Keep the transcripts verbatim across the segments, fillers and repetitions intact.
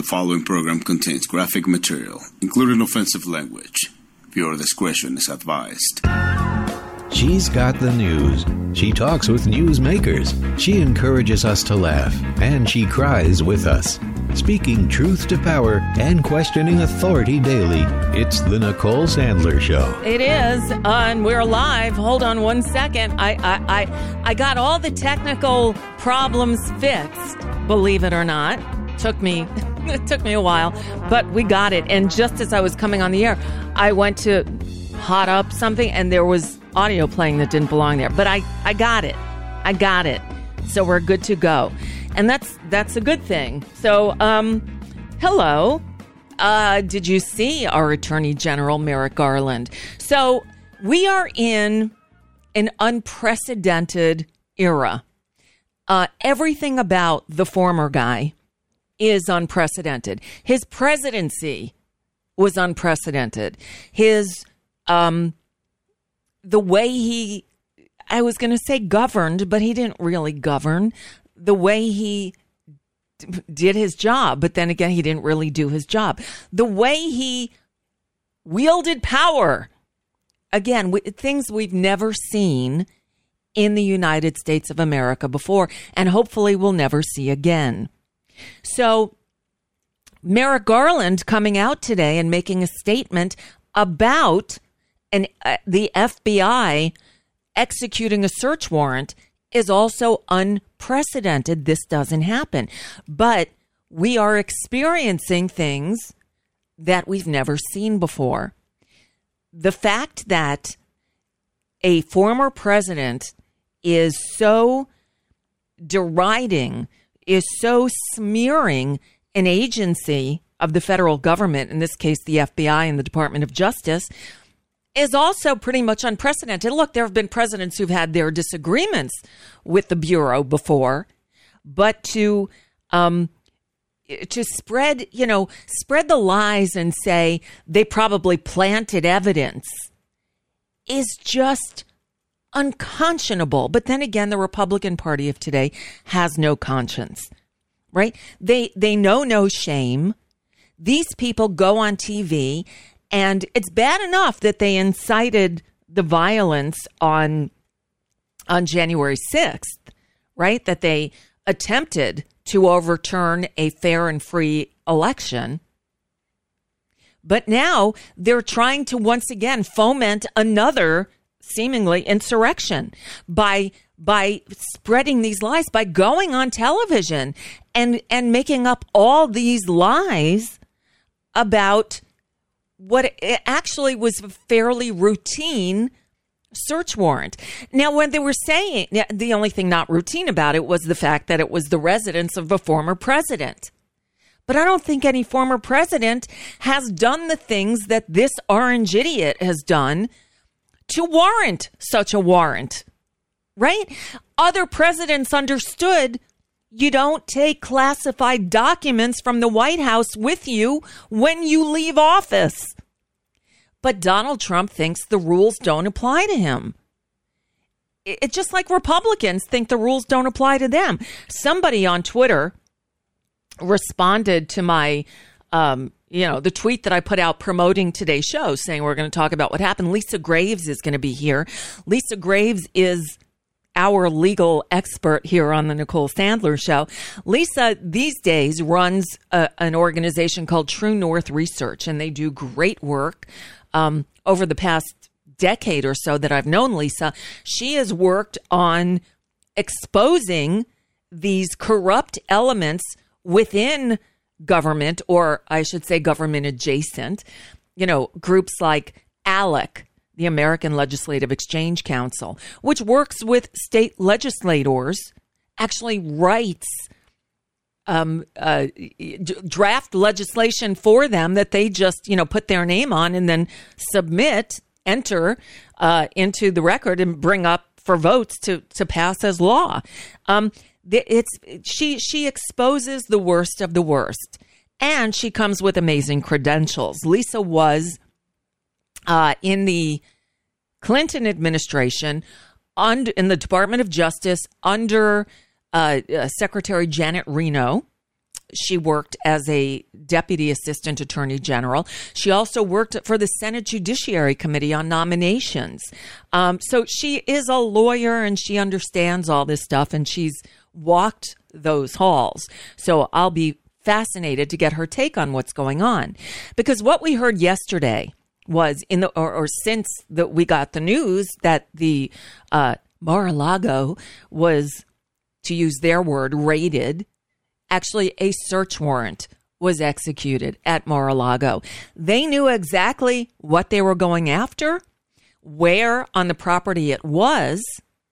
The following program contains graphic material, including offensive language. Viewer discretion is advised. She's got the news. She talks with newsmakers. She encourages us to laugh, and she cries with us. Speaking truth to power and questioning authority daily, it's the Nicole Sandler Show. It is, uh, and we're live. Hold on one second. I, I, I, I got all the technical problems fixed, believe it or not. Took me, it took me a while, but we got it. And just as I was coming on the air, I went to hot up something, and there was audio playing that didn't belong there. But I, I got it. I got it. So we're good to go. And that's that's a good thing. So, um, hello. Uh, did you see our Attorney General, Merrick Garland? So we are in an unprecedented era. Uh, everything about the former guy is unprecedented. His presidency was unprecedented. His, um, the way he, I was going to say governed, but he didn't really govern. The way he d- did his job, but then again, he didn't really do his job. The way he wielded power, again, w- things we've never seen in the United States of America before, and hopefully we'll never see again. So Merrick Garland coming out today and making a statement about an, uh, the F B I executing a search warrant is also unprecedented. This doesn't happen. But we are experiencing things that we've never seen before. The fact that a former president is so deriding, is so smearing an agency of the federal government, in this case, the F B I and the Department of Justice, is also pretty much unprecedented. Look, there have been presidents who've had their disagreements with the Bureau before, but to um, to spread, you know, spread the lies and say they probably planted evidence is just unconscionable. But then again, the Republican Party of today has no conscience, right? They they know no shame. These people go on T V, and it's bad enough that they incited the violence on on January sixth, right? That they attempted to overturn a fair and free election. But now they're trying to once again foment another seemingly insurrection by by spreading these lies, by going on television and and making up all these lies about what actually was a fairly routine search warrant. Now, when they were saying, the only thing not routine about it was the fact that it was the residence of a former president. But I don't think any former president has done the things that this orange idiot has done to warrant such a warrant, right? Other presidents understood you don't take classified documents from the White House with you when you leave office. But Donald Trump thinks the rules don't apply to him. It's just like Republicans think the rules don't apply to them. Somebody on Twitter responded to my, um, you know, the tweet that I put out promoting today's show, saying we're going to talk about what happened. Lisa Graves is going to be here. Lisa Graves is our legal expert here on the Nicole Sandler Show. Lisa, these days, runs a, an organization called True North Research, and they do great work. Um, over the past decade or so that I've known Lisa, she has worked on exposing these corrupt elements within government, or I should say government adjacent, you know, groups like ALEC, the American Legislative Exchange Council, which works with state legislators, actually writes um, uh, draft legislation for them that they just, you know, put their name on and then submit, enter uh, into the record and bring up for votes to, to pass as law. Um, it's she she exposes the worst of the worst, and she comes with amazing credentials. Lisa was uh, in the Clinton administration, under, in the Department of Justice under uh, uh, Secretary Janet Reno. she worked as a deputy assistant attorney general. She also worked for the Senate Judiciary Committee on nominations. Um, so she is a lawyer and she understands all this stuff, and she's walked those halls. So I'll be fascinated to get her take on what's going on, because what we heard yesterday was in the or, or since that we got the news that the uh, Mar-a-Lago was, to use their word, raided. Actually, a search warrant was executed at Mar-a-Lago. They knew exactly what they were going after, where on the property it was.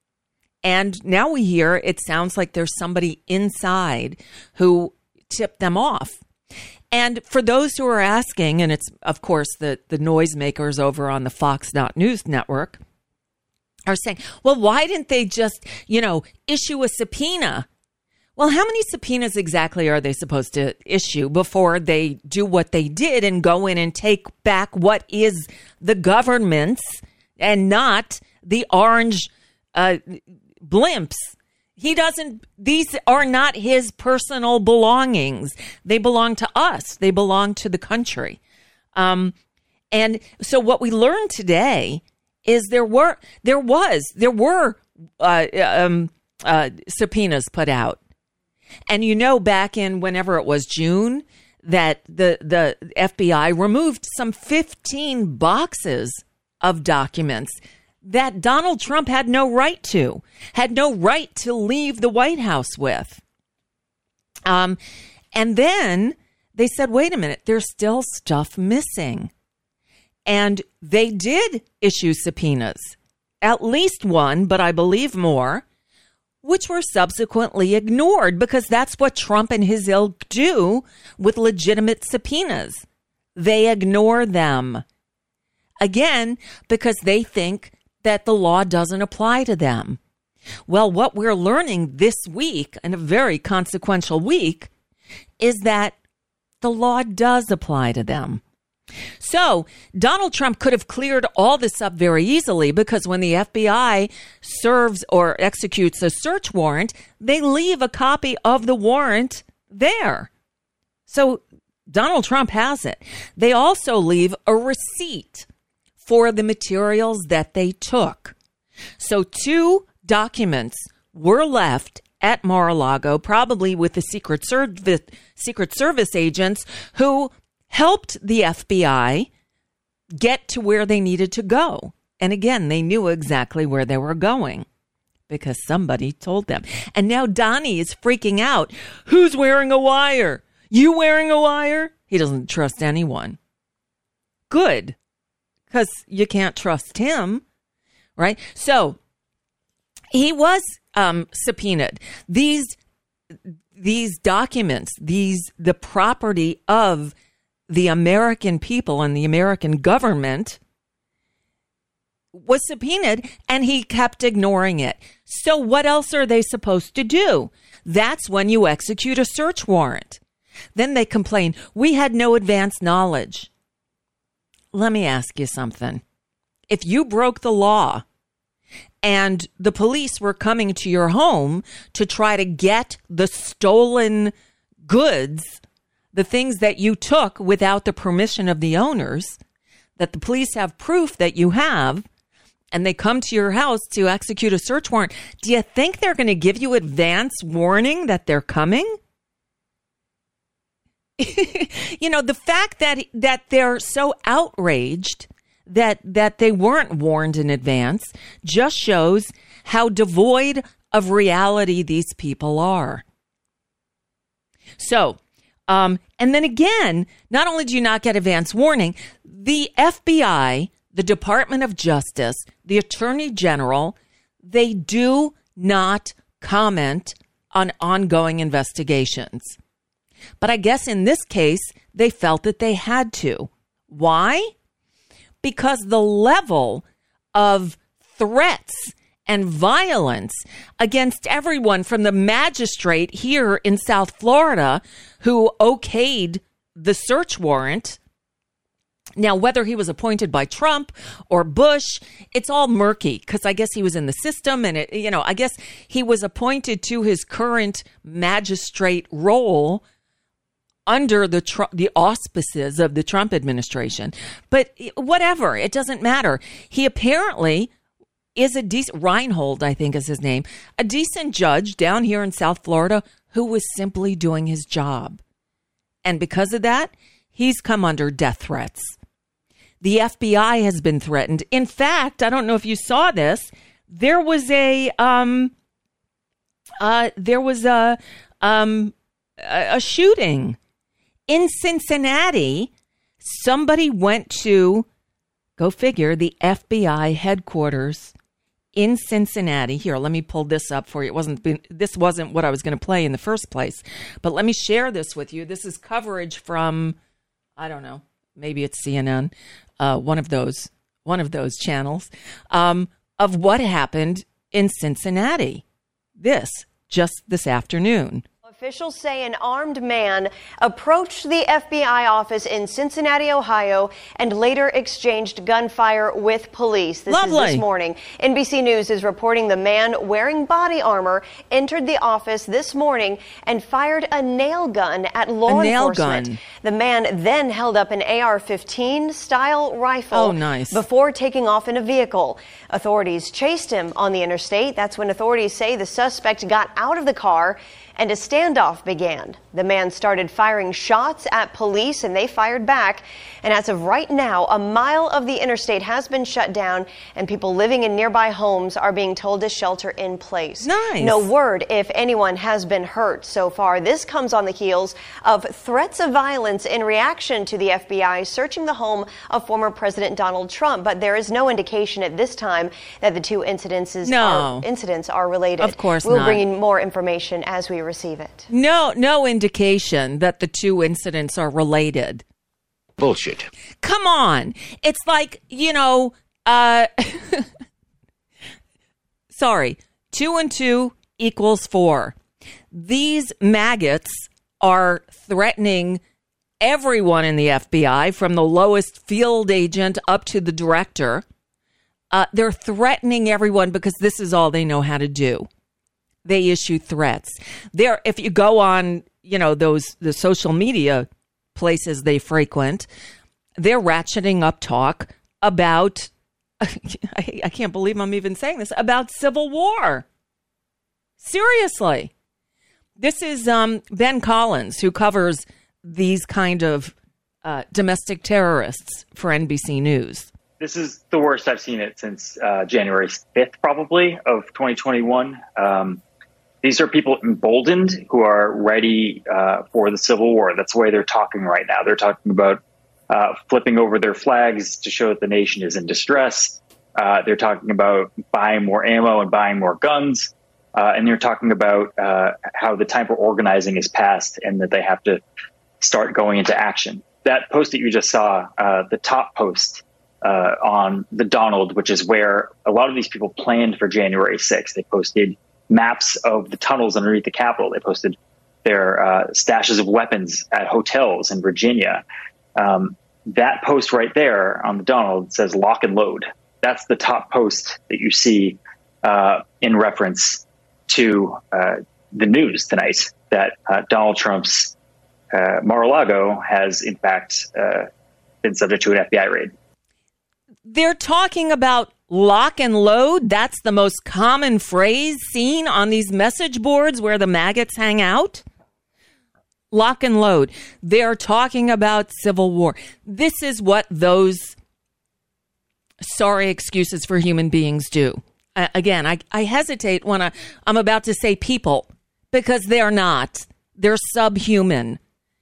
And now we hear it sounds like there's somebody inside who tipped them off. And for those who are asking, and it's, of course, the, the noisemakers over on the Fox News network are saying, well, why didn't they just, you know, issue a subpoena? Well, how many subpoenas exactly are they supposed to issue before they do what they did and go in and take back what is the government's and not the orange uh, blimps? He doesn't, these are not his personal belongings. They belong to us. They belong to the country. Um, and so what we learned today is there were, there was, there were uh, um, uh, subpoenas put out. And you know, back in whenever it was June, that the, the F B I removed some fifteen boxes of documents that Donald Trump had no right to, had no right to leave the White House with. Um, and then they said, wait a minute, there's still stuff missing. And they did issue subpoenas, at least one, but I believe more, which were subsequently ignored, because that's what Trump and his ilk do with legitimate subpoenas. They ignore them. Again, because they think that the law doesn't apply to them. Well, what we're learning this week, and a very consequential week, is that the law does apply to them. So Donald Trump could have cleared all this up very easily, because when the F B I serves or executes a search warrant, they leave a copy of the warrant there. So Donald Trump has it. They also leave a receipt for the materials that they took. So two documents were left at Mar-a-Lago, probably with the Secret Service, Secret Service agents who helped the F B I get to where they needed to go. And again, they knew exactly where they were going because somebody told them. And now Donnie is freaking out. Who's wearing a wire? You wearing a wire? He doesn't trust anyone. Good, because you can't trust him, right? So he was um, subpoenaed. These these documents, these the property of the American people and the American government, was subpoenaed, and he kept ignoring it. So what else are they supposed to do? That's when you execute a search warrant. Then they complain, we had no advance knowledge. Let me ask you something. If you broke the law and the police were coming to your home to try to get the stolen goods, the things that you took without the permission of the owners, that the police have proof that you have, and they come to your house to execute a search warrant, do you think they're going to give you advance warning that they're coming? You know, the fact that that they're so outraged that that they weren't warned in advance just shows how devoid of reality these people are. So, um, and then again, not only do you not get advance warning, the F B I, the Department of Justice, the Attorney General, they do not comment on ongoing investigations. But I guess in this case, they felt that they had to. Why? Because the level of threats and violence against everyone from the magistrate here in South Florida who okayed the search warrant. Now, whether he was appointed by Trump or Bush, it's all murky because I guess he was in the system and, it, you know, I guess he was appointed to his current magistrate role under the tr- the auspices of the Trump administration. But whatever, it doesn't matter. He apparently is a decent, Reinhold, I think is his name, a decent judge down here in South Florida who was simply doing his job. And because of that, he's come under death threats. The F B I has been threatened. In fact, I don't know if you saw this, there was a, um, uh, there was a, um, a, a shooting in Cincinnati. Somebody went to, go figure, the F B I headquarters in Cincinnati. Here, let me pull this up for you. It wasn't been, this wasn't what I was going to play in the first place, but let me share this with you. This is coverage from, I don't know, maybe it's C N N, uh, one of those, one of those channels, um, of what happened in Cincinnati. This just this afternoon. Officials say an armed man approached the F B I office in Cincinnati, Ohio, and later exchanged gunfire with police. This Lovely. is this morning. N B C News is reporting the man wearing body armor entered the office this morning and fired a nail gun at law a nail enforcement. Gun. The man then held up an A R fifteen style rifle oh, nice. before taking off in a vehicle. Authorities chased him on the interstate. That's when authorities say the suspect got out of the car and a standoff began. The man started firing shots at police and they fired back. And as of right now, a mile of the interstate has been shut down and people living in nearby homes are being told to shelter in place. Nice. No word if anyone has been hurt so far. This comes on the heels of threats of violence in reaction to the F B I searching the home of former President Donald Trump. But there is no indication at this time that the two incidences no. are, incidents are related. Of course we'll not. bring you more information as we receive it. No, no indication that the two incidents are related. Bullshit. Come on. It's like, you know, uh, sorry, two and two equals four. These maggots are threatening everyone in the F B I, from the lowest field agent up to the director. Uh, they're threatening everyone because this is all they know how to do. They issue threats. There, if you go on, you know, those the social media places they frequent, they're ratcheting up talk about, I, I can't believe I'm even saying this, about civil war. Seriously. This is um, Ben Collins, who covers these kind of uh, domestic terrorists for N B C News. This is the worst I've seen it since uh, January fifth, probably, of twenty twenty-one. Um, these are people emboldened who are ready uh, for the Civil War. That's the way they're talking right now. They're talking about uh, flipping over their flags to show that the nation is in distress. Uh, they're talking about buying more ammo and buying more guns. Uh, and they're talking about uh, how the time for organizing is past and that they have to start going into action. That post that you just saw, uh, the top post, Uh, on the Donald, which is where a lot of these people planned for January sixth. They posted maps of the tunnels underneath the Capitol. They posted their uh, stashes of weapons at hotels in Virginia. Um, that post right there on the Donald says lock and load. That's the top post that you see uh, in reference to uh, the news tonight, that uh, Donald Trump's uh, Mar-a-Lago has, in fact, uh, been subject to an F B I raid. They're talking about lock and load. That's the most common phrase seen on these message boards where the maggots hang out. Lock and load. They're talking about civil war. This is what those sorry excuses for human beings do. Uh, again, I, I hesitate when I, I'm about to say people, because they're not. They're subhuman.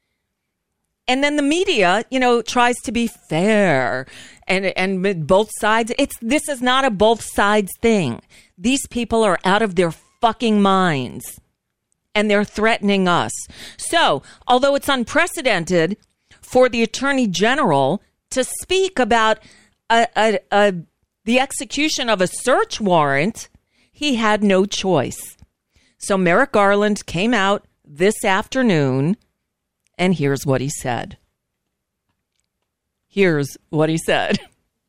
And then the media, you know, tries to be fair and and both sides. It's this is not a both sides thing. These people are out of their fucking minds and they're threatening us. So, although it's unprecedented for the Attorney General to speak about a, a, a, the execution of a search warrant, he had no choice. So Merrick Garland came out this afternoon. And here's what he said. Here's what he said.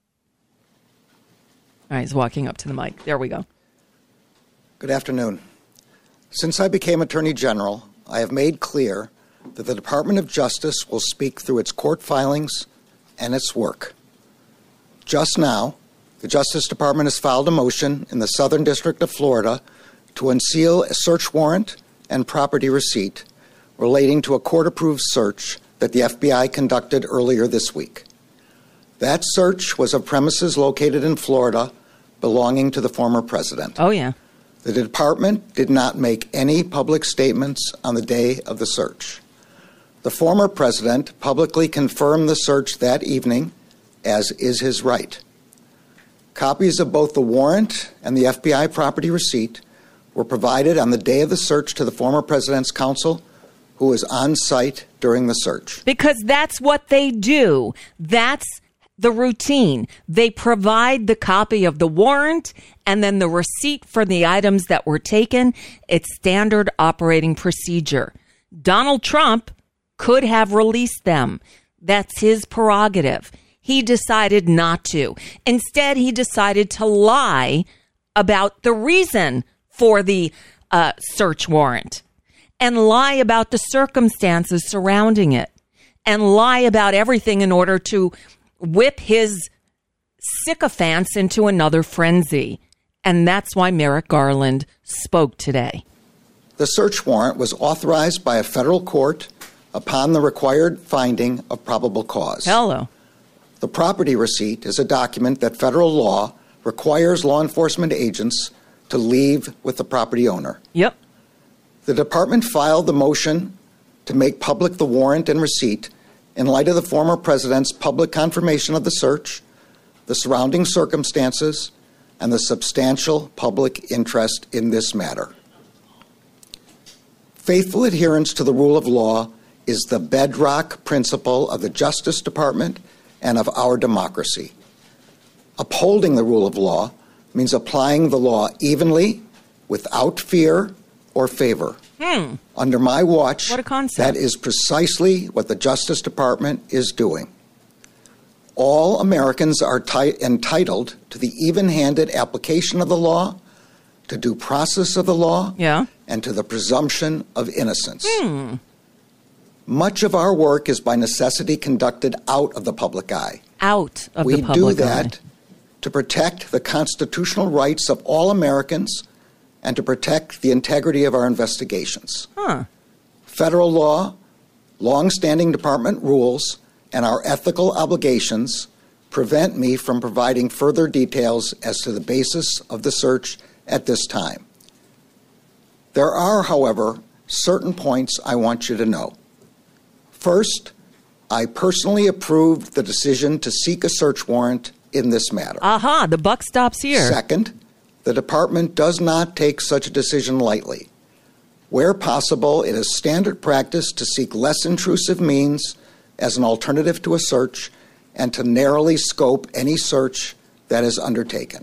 All right, he's walking up to the mic. There we go. Good afternoon. Since I became Attorney General, I have made clear that the Department of Justice will speak through its court filings and its work. Just now, the Justice Department has filed a motion in the Southern District of Florida to unseal a search warrant and property receipt relating to a court-approved search that the F B I conducted earlier this week. That search was of premises located in Florida belonging to the former president. Oh, yeah. The department did not make any public statements on the day of the search. The former president publicly confirmed the search that evening, as is his right. Copies of both the warrant and the F B I property receipt were provided on the day of the search to the former president's counsel, who was on site during the search. Because that's what they do. That's the routine. They provide the copy of the warrant and then the receipt for the items that were taken. It's standard operating procedure. Donald Trump could have released them. That's his prerogative. He decided not to. Instead, he decided to lie about the reason for the uh, search warrant and lie about the circumstances surrounding it and lie about everything in order to whip his sycophants into another frenzy. And that's why Merrick Garland spoke today. The search warrant was authorized by a federal court upon the required finding of probable cause. Hello. The property receipt is a document that federal law requires law enforcement agents to leave with the property owner. Yep. The department filed the motion to make public the warrant and receipt in light of the former president's public confirmation of the search, the surrounding circumstances, and the substantial public interest in this matter. Faithful adherence to the rule of law is the bedrock principle of the Justice Department and of our democracy. Upholding the rule of law means applying the law evenly, without fear or favor. Hmm. Under my watch, what a concept. That is precisely what the Justice Department is doing. All Americans are ti- entitled to the even-handed application of the law, to due process of the law, yeah. and to the presumption of innocence. Hmm. Much of our work is by necessity conducted out of the public eye. Out of we the public do that eye. to protect the constitutional rights of all Americans and to protect the integrity of our investigations. Huh. Federal law, long-standing department rules, and our ethical obligations prevent me from providing further details as to the basis of the search at this time. There are, however, certain points I want you to know. First, I personally approved the decision to seek a search warrant in this matter. Aha, the buck stops here. Second, the department does not take such a decision lightly. Where possible, it is standard practice to seek less intrusive means as an alternative to a search and to narrowly scope any search that is undertaken.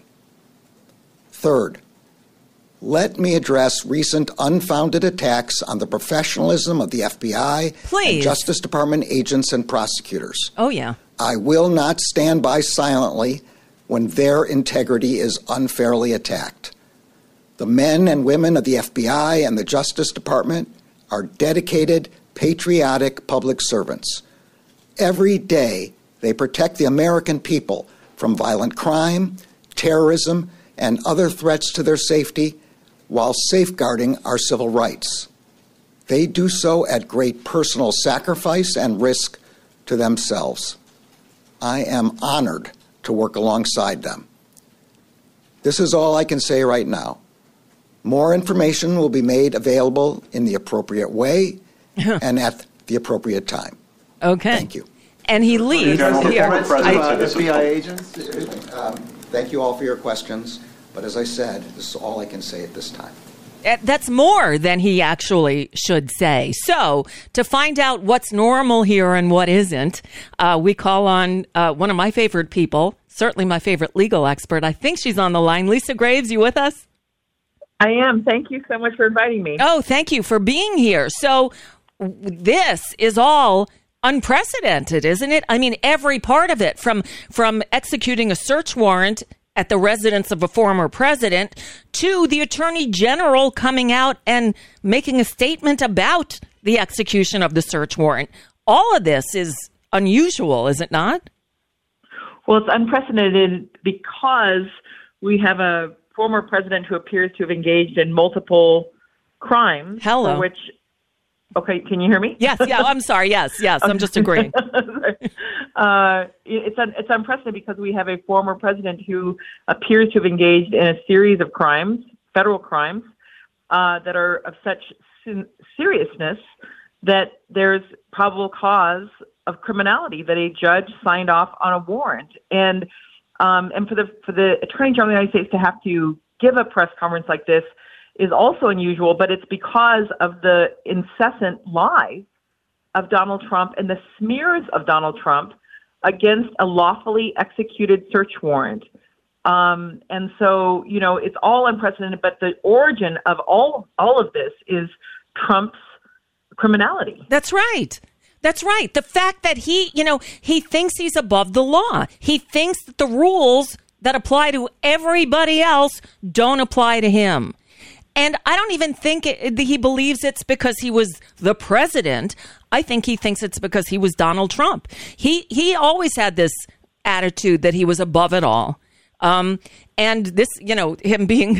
Third, let me address recent unfounded attacks on the professionalism of the F B I Please. and Justice Department agents and prosecutors. Oh, yeah. I will not stand by silently when their integrity is unfairly attacked. The men and women of the F B I and the Justice Department are dedicated, patriotic public servants. Every day, they protect the American people from violent crime, terrorism, and other threats to their safety while safeguarding our civil rights. They do so at great personal sacrifice and risk to themselves. I am honored to work alongside them. This is all I can say right now. More information will be made available in the appropriate way and at the appropriate time. Okay. Thank you. And he leaves here. Uh, F B I agents, um, thank you all for your questions. But as I said, this is all I can say at this time. That's more than he actually should say. So to find out what's normal here and what isn't, uh, we call on uh, one of my favorite people, certainly my favorite legal expert. I think she's on the line. Lisa Graves, you with us? I am. Thank you so much for inviting me. Oh, thank you for being here. So this is all unprecedented, isn't it? I mean, every part of it, from from executing a search warrant at the residence of a former president to the attorney general coming out and making a statement about the execution of the search warrant. All of this is unusual, is it not? Well, it's unprecedented because we have a former president who appears to have engaged in multiple crimes. Hello. For which, okay, can you hear me? Yes, yeah, I'm sorry. Yes, yes, I'm just agreeing. uh, it's un- it's unprecedented because we have a former president who appears to have engaged in a series of crimes, federal crimes, uh, that are of such sin- seriousness that there's probable cause of criminality that a judge signed off on a warrant. And um, and for the for the Attorney General of the United States to have to give a press conference like this is also unusual, but it's because of the incessant lies of Donald Trump and the smears of Donald Trump against a lawfully executed search warrant. Um, and so, you know, it's all unprecedented, but the origin of all all of this is Trump's criminality. That's right. That's right. The fact that he, you know, he thinks he's above the law. He thinks that the rules that apply to everybody else don't apply to him. And I don't even think it, he believes it's because he was the president. I think he thinks it's because he was Donald Trump. He he always had this attitude that he was above it all. Um, and this, you know, him being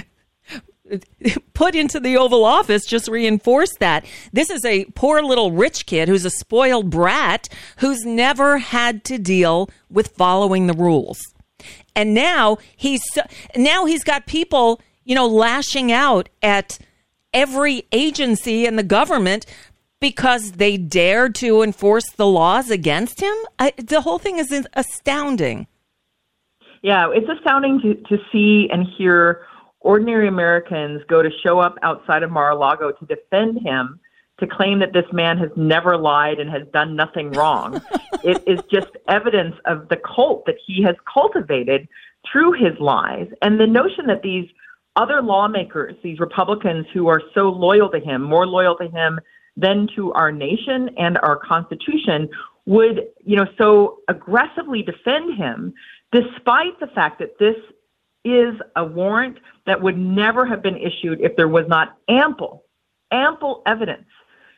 put into the Oval Office just reinforced that. This is a poor little rich kid who's a spoiled brat who's never had to deal with following the rules. And now he's now he's got people, you know, lashing out at every agency in the government because they dared to enforce the laws against him. I, the whole thing is astounding. Yeah, it's astounding to, to see and hear ordinary Americans go to show up outside of Mar-a-Lago to defend him, to claim that this man has never lied and has done nothing wrong. It is just evidence of the cult that he has cultivated through his lies. And the notion that these other lawmakers, these Republicans who are so loyal to him, more loyal to him than to our nation and our Constitution, would, you know, so aggressively defend him, despite the fact that this is a warrant that would never have been issued if there was not ample, ample evidence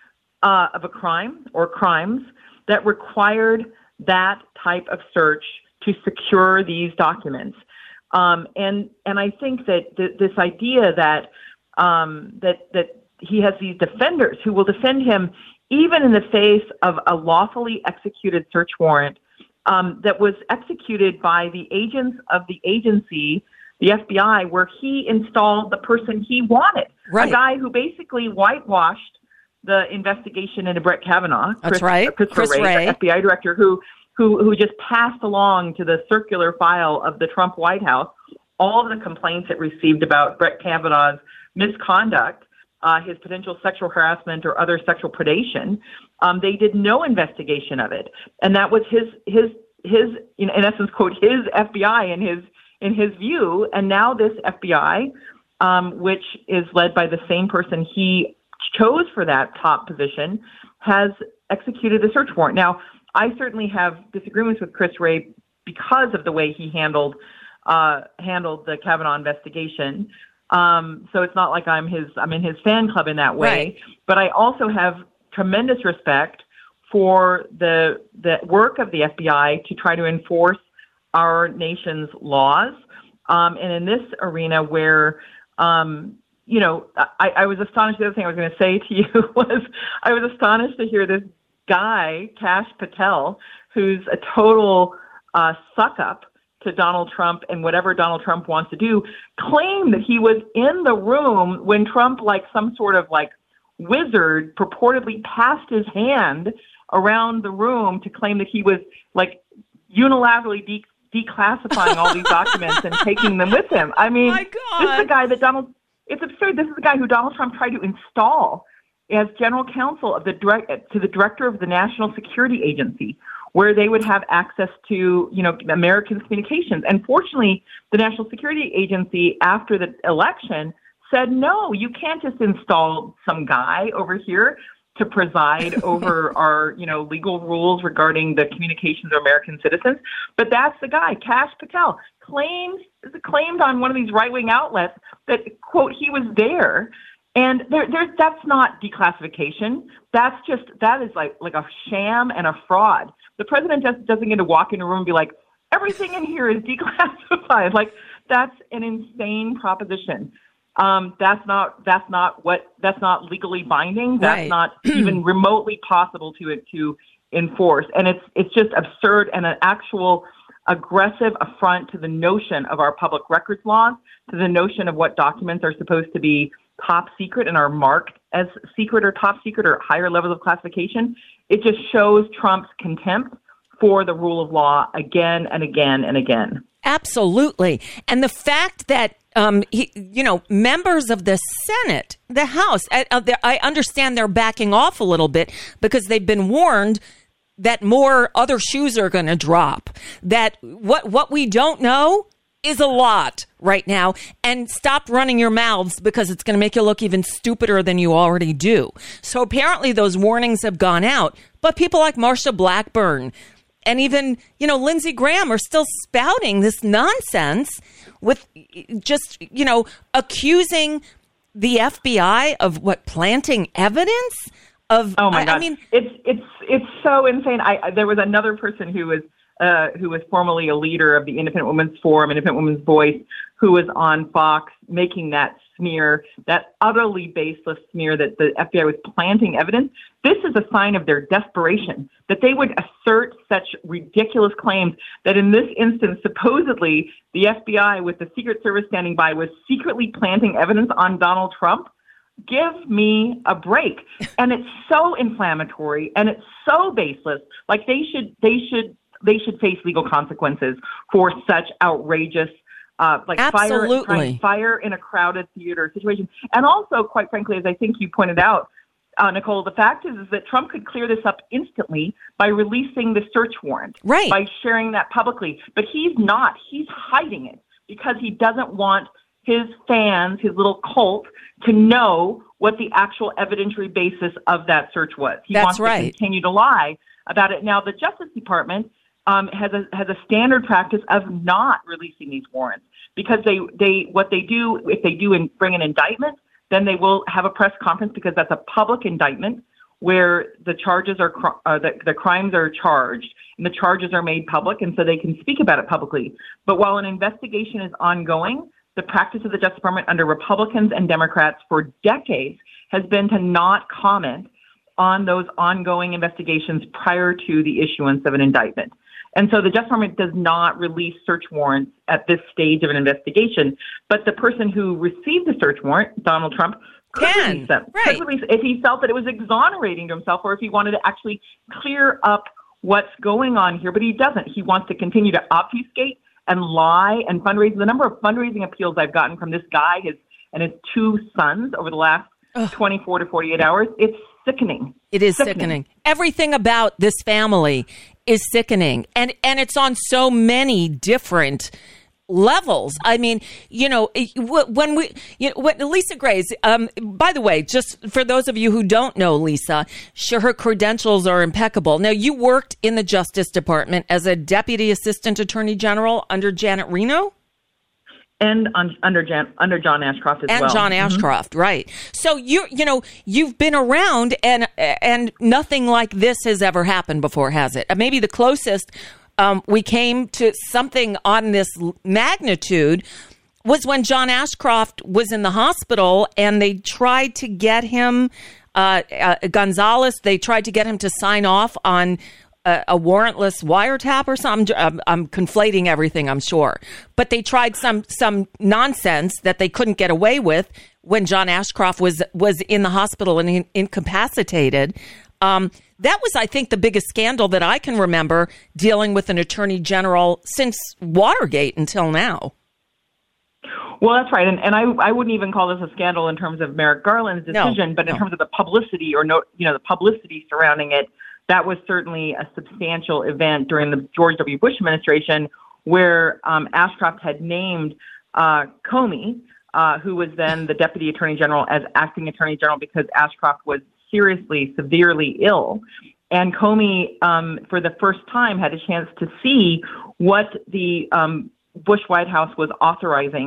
uh, of a crime or crimes that required that type of search to secure these documents. Um, and and I think that th- this idea that um, that that he has these defenders who will defend him even in the face of a lawfully executed search warrant um, that was executed by the agents of the agency, the F B I, where he installed the person he wanted, right. A guy who basically whitewashed the investigation into Brett Kavanaugh. That's Chris, right, Christopher Chris Wray, Wray, the F B I director, who who who just passed along to the circular file of the Trump White House all of the complaints it received about Brett Kavanaugh's misconduct, uh, his potential sexual harassment or other sexual predation. Um, they did no investigation of it, and that was his his his in, in essence, quote, his F B I in his in his view. And now this F B I, um, which is led by the same person he chose for that top position, has executed a search warrant. Now, I certainly have disagreements with Chris Wray because of the way he handled uh, handled the Kavanaugh investigation. Um, so it's not like I'm his I'm in his fan club in that way. Right. But I also have tremendous respect for the the work of the F B I to try to enforce our nation's laws. Um, and in this arena where, um, you know, I, I was astonished. The other thing I was going to say to you was I was astonished to hear this guy, Kash Patel, who's a total uh, suck up to Donald Trump and whatever Donald Trump wants to do, claim that he was in the room when Trump, like some sort of like wizard, purportedly passed his hand around the room to claim that he was like unilaterally de- declassifying all these documents and taking them with him. I mean, My God. This is the guy that Donald, it's absurd. This is the guy who Donald Trump tried to install as general counsel of the direct, to the director of the National Security Agency, where they would have access to, you know, Americans' communications. And fortunately, the National Security Agency, after the election, said, no, you can't just install some guy over here to preside over our, you know, legal rules regarding the communications of American citizens. But that's the guy, Kash Patel, claims claimed on one of these right-wing outlets that, quote, he was there And there, there, that's not declassification. That's just, that is like, like a sham and a fraud. The president just doesn't get to walk in a room and be like, everything in here is declassified. Like, that's an insane proposition. Um, that's not, that's not what, that's not legally binding. That's Right. not even remotely possible to to enforce. And it's, it's just absurd and an actual aggressive affront to the notion of our public records laws, to the notion of what documents are supposed to be top secret and are marked as secret or top secret or higher levels of classification. It just shows Trump's contempt for the rule of law again and again and again. Absolutely. And the fact that, um, he, you know, members of the Senate, the House, I, I understand they're backing off a little bit because they've been warned that more other shoes are going to drop, that what what we don't know is a lot right now, and stop running your mouths because it's going to make you look even stupider than you already do. So apparently those warnings have gone out, but people like Marsha Blackburn and even, you know, Lindsey Graham are still spouting this nonsense with just, you know, accusing the F B I of what, planting evidence of, oh my I, God. I mean, it's, it's, it's so insane. I, there was another person who was, Uh, who was formerly a leader of the Independent Women's Forum, Independent Women's Voice, who was on Fox making that smear, that utterly baseless smear that the F B I was planting evidence. This is a sign of their desperation, that they would assert such ridiculous claims that in this instance, supposedly the F B I with the Secret Service standing by was secretly planting evidence on Donald Trump. Give me a break. And it's so inflammatory and it's so baseless. Like they should, they should, They should face legal consequences for such outrageous, uh, like Absolutely. fire, trying fire in a crowded theater situation. And also, quite frankly, as I think you pointed out, uh, Nicole, the fact is, is that Trump could clear this up instantly by releasing the search warrant, Right. by sharing that publicly. But he's not. He's hiding it because he doesn't want his fans, his little cult, to know what the actual evidentiary basis of that search was. He That's wants right. to continue to lie about it. Now, the Justice Department Um, has a has a standard practice of not releasing these warrants because they, they what they do if they do in, bring an indictment, then they will have a press conference because that's a public indictment where the charges are uh, the, the crimes are charged and the charges are made public, and so they can speak about it publicly. But while an investigation is ongoing, the practice of the Justice Department under Republicans and Democrats for decades has been to not comment on those ongoing investigations prior to the issuance of an indictment. And so the Justice Department does not release search warrants at this stage of an investigation. But the person who received the search warrant, Donald Trump, could Can, release them. right. Could release if he felt that it was exonerating to himself or if he wanted to actually clear up what's going on here. But he doesn't. He wants to continue to obfuscate and lie and fundraise. The number of fundraising appeals I've gotten from this guy his, and his two sons over the last Ugh. twenty-four to forty-eight hours, it's sickening. It is sickening. sickening. Everything about this family is sickening. And and it's on so many different levels. I mean, you know, when we, you know, when Lisa Grace, um, by the way, just for those of you who don't know Lisa, sure, her credentials are impeccable. Now, you worked in the Justice Department as a Deputy Assistant Attorney General under Janet Reno? And on, under Jan, under John Ashcroft as and well. And John Ashcroft, mm-hmm. right. So, you you know, you've been around and and nothing like this has ever happened before, has it? Maybe the closest um, we came to something on this magnitude was when John Ashcroft was in the hospital and they tried to get him, uh, uh, Gonzalez, they tried to get him to sign off on A, a warrantless wiretap or something. I'm, I'm conflating everything, I'm sure. But they tried some some nonsense that they couldn't get away with when John Ashcroft was was in the hospital and in, incapacitated. Um, that was, I think, the biggest scandal that I can remember dealing with an attorney general since Watergate until now. Well, that's right. And, and I, I wouldn't even call this a scandal in terms of Merrick Garland's decision, no, but in no. terms of the publicity or no, you know, the publicity surrounding it. That was certainly a substantial event during the George W. Bush administration where um, Ashcroft had named uh, Comey, uh, who was then the Deputy Attorney General, as acting Attorney General because Ashcroft was seriously, severely ill. And Comey, um, for the first time, had a chance to see what the um, Bush White House was authorizing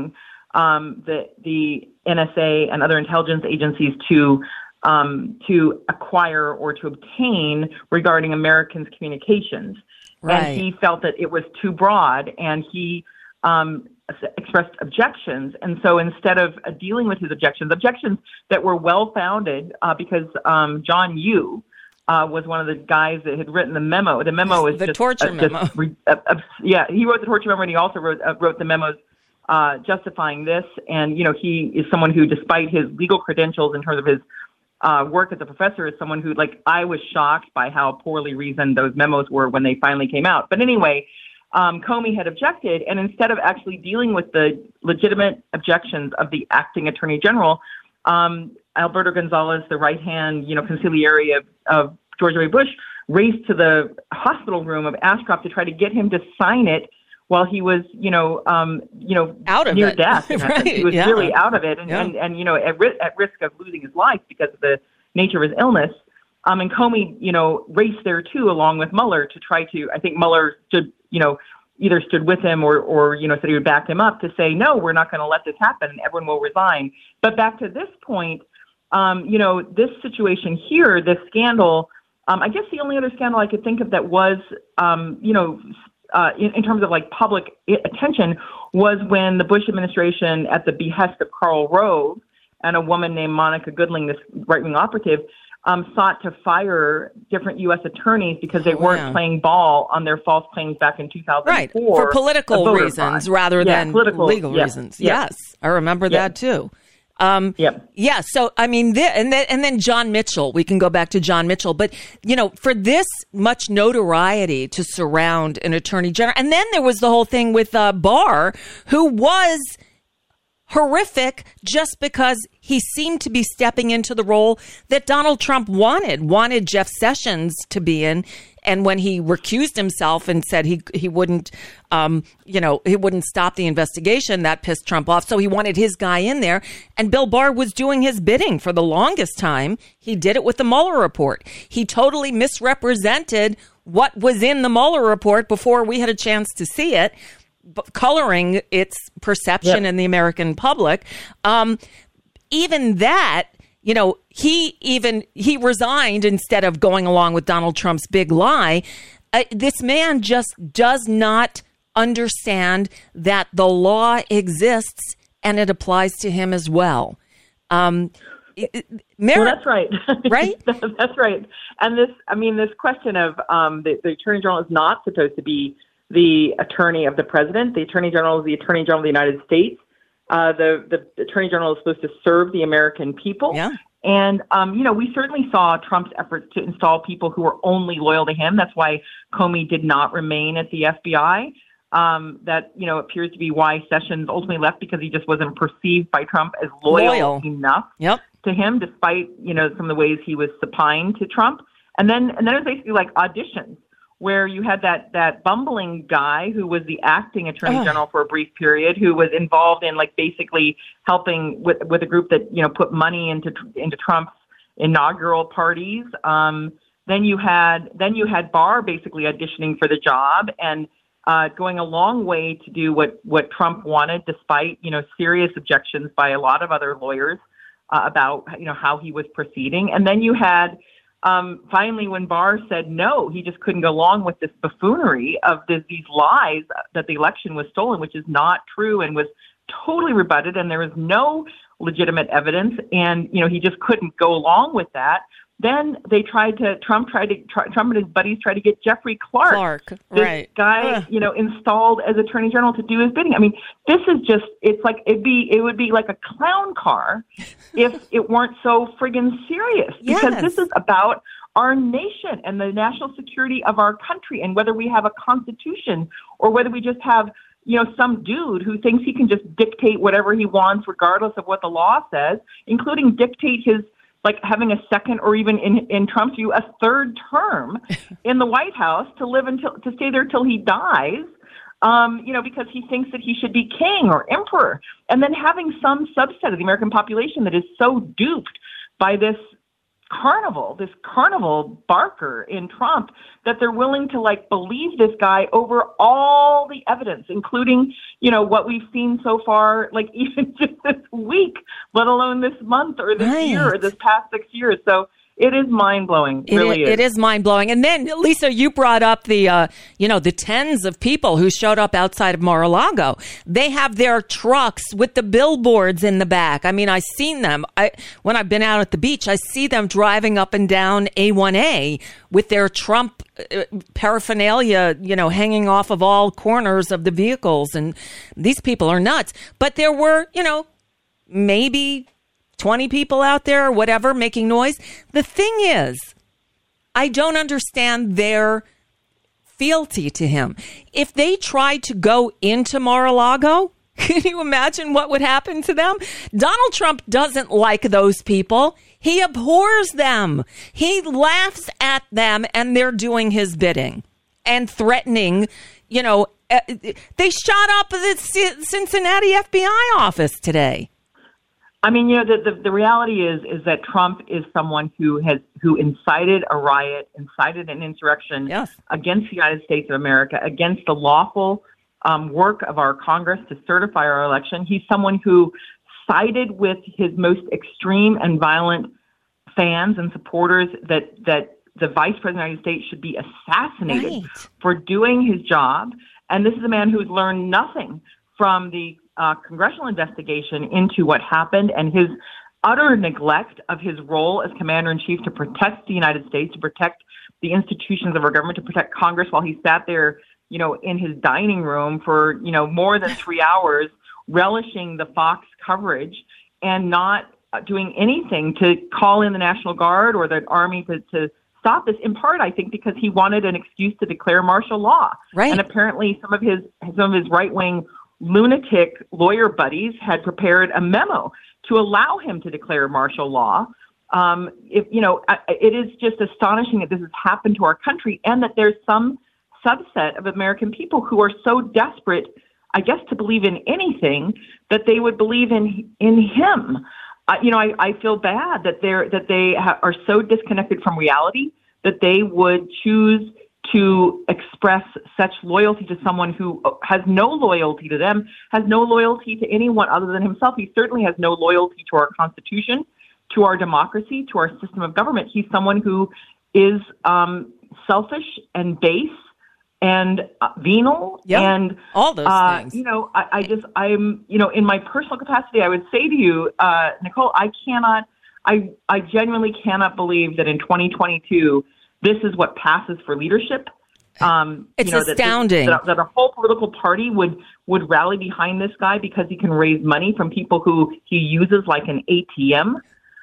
um, the the N S A and other intelligence agencies to um, to acquire or to obtain regarding Americans' communications. Right. And he felt that it was too broad, and he um, expressed objections. And so instead of uh, dealing with his objections, objections that were well-founded, uh, because um, John Yoo uh, was one of the guys that had written the memo. The memo is the just, torture uh, memo. Just, uh, uh, yeah, he wrote the torture memo, and he also wrote, uh, wrote the memos uh, justifying this. And, you know, he is someone who, despite his legal credentials in terms of his Uh, work as a professor, is someone who, like, I was shocked by how poorly reasoned those memos were when they finally came out. But anyway, um, Comey had objected, and instead of actually dealing with the legitimate objections of the acting attorney general, um, Alberto Gonzales, the right-hand, you know, consigliere of, of George W. Bush, raced to the hospital room of Ashcroft to try to get him to sign it while he was, you know, um, you know, out of near it. death. Right, he was yeah. really out of it, and, Yeah. and, and you know, at, ri- at risk of losing his life because of the nature of his illness. Um, and Comey, you know, raced there too, along with Mueller, to try to. I think Mueller stood, you know, either stood with him or, or you know, said he would back him up to say, no, we're not going to let this happen, and everyone will resign. But back to this point, um, you know, this situation here, this scandal. Um, I guess the only other scandal I could think of that was, um, you know. Uh, in, in terms of like public attention, was when the Bush administration, at the behest of Karl Rove and a woman named Monica Goodling, this right-wing operative, um, sought to fire different U S attorneys because they Oh, weren't yeah. playing ball on their false claims back in two thousand four. Right, for political voter reasons fraud. rather Yeah, than political, legal yeah, reasons. yeah. Yes, I remember Yeah. that too. Um, Yep. Yeah. So, I mean, th- and then, and then John Mitchell, we can go back to John Mitchell, but, you know, for this much notoriety to surround an attorney general. And then there was the whole thing with uh, Barr, who was horrific just because he seemed to be stepping into the role that Donald Trump wanted, wanted Jeff Sessions to be in. And when he recused himself and said he he wouldn't, um, you know, he wouldn't stop the investigation, that pissed Trump off. So he wanted his guy in there. And Bill Barr was doing his bidding for the longest time. He did it with the Mueller report. He totally misrepresented what was in the Mueller report before we had a chance to see it, coloring its perception Yep. in the American public. Um, even that, you know, he even, he resigned instead of going along with Donald Trump's big lie. Uh, this man just does not understand that the law exists and it applies to him as well. Um, it, it, Mer- Well, that's right. Right? That's right. And this, I mean, this question of um, the, the Attorney General is not supposed to be the attorney of the president. The Attorney General is the Attorney General of the United States. Uh, the, the Attorney General is supposed to serve the American people. Yeah. And, um, you know, we certainly saw Trump's efforts to install people who were only loyal to him. That's why Comey did not remain at the F B I. Um, that, you know, appears to be why Sessions ultimately left, because he just wasn't perceived by Trump as loyal, Loyal. enough Yep. to him, despite, you know, some of the ways he was supine to Trump. And then, and then it was basically like auditions, where you had that, that bumbling guy who was the acting attorney Ugh. general for a brief period, who was involved in like basically helping with, with a group that, you know, put money into, into Trump's inaugural parties. Um, then you had, then you had Barr basically auditioning for the job and, uh, going a long way to do what, what Trump wanted, despite, you know, serious objections by a lot of other lawyers, uh, about, you know, how he was proceeding. And then you had, Um, finally, when Barr said no, he just couldn't go along with this buffoonery of this, these lies that the election was stolen, which is not true and was totally rebutted, and there was no legitimate evidence, and you know he just couldn't go along with that. Then they tried to Trump tried to try, Trump and his buddies tried to get Jeffrey Clark, Clark, this right. guy, Ugh. you know, installed as Attorney General to do his bidding. I mean, this is just, it's like, it'd be, it would be like a clown car if it weren't so friggin' serious. Because Yes. this is about our nation and the national security of our country, and whether we have a constitution or whether we just have, you know, some dude who thinks he can just dictate whatever he wants, regardless of what the law says, including dictate his, like having a second or even in, in Trump's view, a third term in the White House to live until, to stay there till he dies, um, you know, because he thinks that he should be king or emperor. And then having some subset of the American population that is so duped by this carnival, this carnival barker in Trump, that they're willing to like believe this guy over all the evidence, including, you know, what we've seen so far, like even just this week, let alone this month or this right. year or this past six years. So it is mind-blowing. It really is, is. It is mind-blowing. And then, Lisa, you brought up the, uh, you know, the tens of people who showed up outside of Mar-a-Lago. They have their trucks with the billboards in the back. I mean, I've seen them. I, when I've been out at the beach, I see them driving up and down A one A with their Trump uh, paraphernalia, you know, hanging off of all corners of the vehicles. And these people are nuts. But there were, you know, maybe twenty people out there or whatever making noise. The thing is, I don't understand their fealty to him. If they tried to go into Mar-a-Lago, can you imagine what would happen to them? Donald Trump doesn't like those people. He abhors them. He laughs at them and they're doing his bidding and threatening, you know, uh, they shot up the Cincinnati F B I office today. I mean, you know, the, the the reality is is that Trump is someone who has who incited a riot, incited an insurrection yes. against the United States of America, against the lawful um, work of our Congress to certify our election. He's someone who sided with his most extreme and violent fans and supporters that that the Vice President of the United States should be assassinated right. for doing his job. And this is a man who's learned nothing from the Uh, congressional investigation into what happened and his utter neglect of his role as commander-in-chief to protect the United States, to protect the institutions of our government, to protect Congress while he sat there, you know, in his dining room for, you know, more than three hours, relishing the Fox coverage and not doing anything to call in the National Guard or the Army to, to stop this, in part, I think, because he wanted an excuse to declare martial law. Right. And apparently some of his some of his right-wing lunatic lawyer buddies had prepared a memo to allow him to declare martial law. Um, if, you know, it is just astonishing that this has happened to our country and that there's some subset of American people who are so desperate, I guess, to believe in anything that they would believe in in him. Uh, you know, I, I feel bad that they're that they ha- are so disconnected from reality that they would choose to express such loyalty to someone who has no loyalty to them, has no loyalty to anyone other than himself. He certainly has no loyalty to our Constitution, to our democracy, to our system of government. He's someone who is um, selfish and base and uh, venal yep. and all those uh, things. You know, I, I just, I'm, you know, in my personal capacity, I would say to you, uh, Nicole, I cannot, I, I genuinely cannot believe that in twenty twenty-two, this is what passes for leadership. Um, it's you know, astounding that, that, that a whole political party would, would rally behind this guy because he can raise money from people who he uses like an A T M.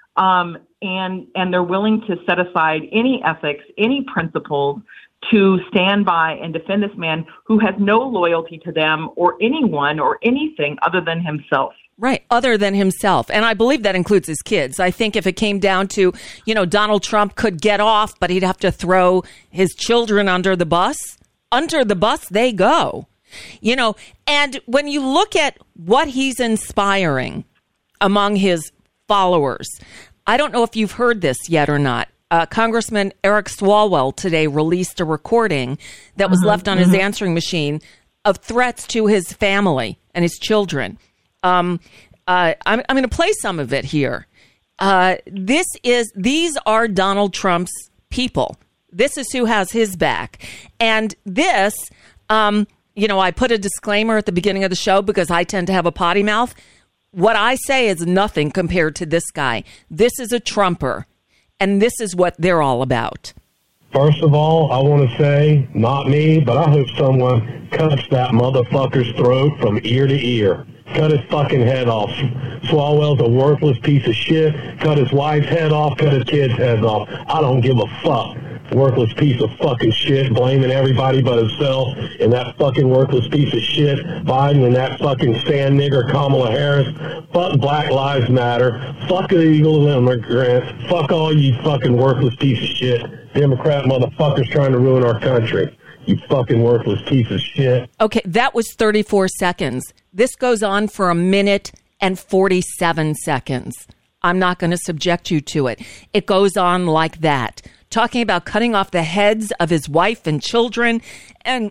Um, and, and they're willing to set aside any ethics, any principles to stand by and defend this man who has no loyalty to them or anyone or anything other than himself. Right, other than himself. And I believe that includes his kids. I think if it came down to, you know, Donald Trump could get off, but he'd have to throw his children under the bus, under the bus they go. You know, and when you look at what he's inspiring among his followers, I don't know if you've heard this yet or not. Uh, Congressman Eric Swalwell today released a recording that was mm-hmm, left on mm-hmm. his answering machine of threats to his family and his children. Um, uh, I'm, I'm going to play some of it here. Uh, this is, these are Donald Trump's people. This is who has his back. And this, um, you know, I put a disclaimer at the beginning of the show because I tend to have a potty mouth. What I say is nothing compared to this guy. This is a Trumper. And this is what they're all about. First of all, I want to say, not me, but I hope someone cuts that motherfucker's throat from ear to ear. Cut his fucking head off. Swalwell's a worthless piece of shit. Cut his wife's head off. Cut his kids' heads off. I don't give a fuck. Worthless piece of fucking shit, blaming everybody but himself, and that fucking worthless piece of shit, Biden and that fucking sand nigger Kamala Harris. Fuck Black Lives Matter. Fuck illegal immigrants. Fuck all you fucking worthless piece of shit. Democrat motherfuckers trying to ruin our country. You fucking worthless piece of shit. Okay, that was thirty-four seconds. This goes on for a minute and forty-seven seconds. I'm not going to subject you to it. It goes on like that, talking about cutting off the heads of his wife and children. And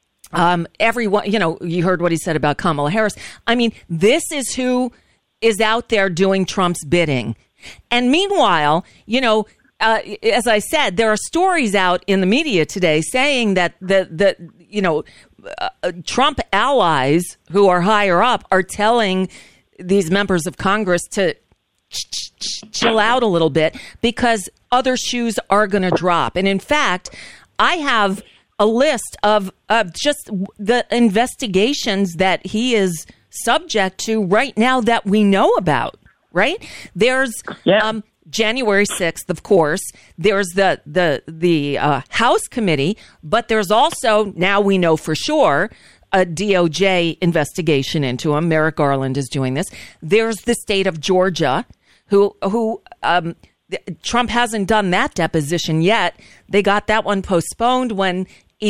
um, everyone, you know, you heard what he said about Kamala Harris. I mean, this is who is out there doing Trump's bidding. And meanwhile, you know, uh, as I said, there are stories out in the media today saying that the, the you know, uh, Trump allies who are higher up are telling these members of Congress to ch- ch- chill out a little bit because other shoes are going to drop. And in fact, I have a list of, of just the investigations that he is subject to right now that we know about, right? There's yeah. um, January sixth, of course. There's the the the uh, House committee, but there's also, now we know for sure, a D O J investigation into him. Merrick Garland is doing this. There's the state of Georgia, who who um, Trump hasn't done that deposition yet. They got that one postponed when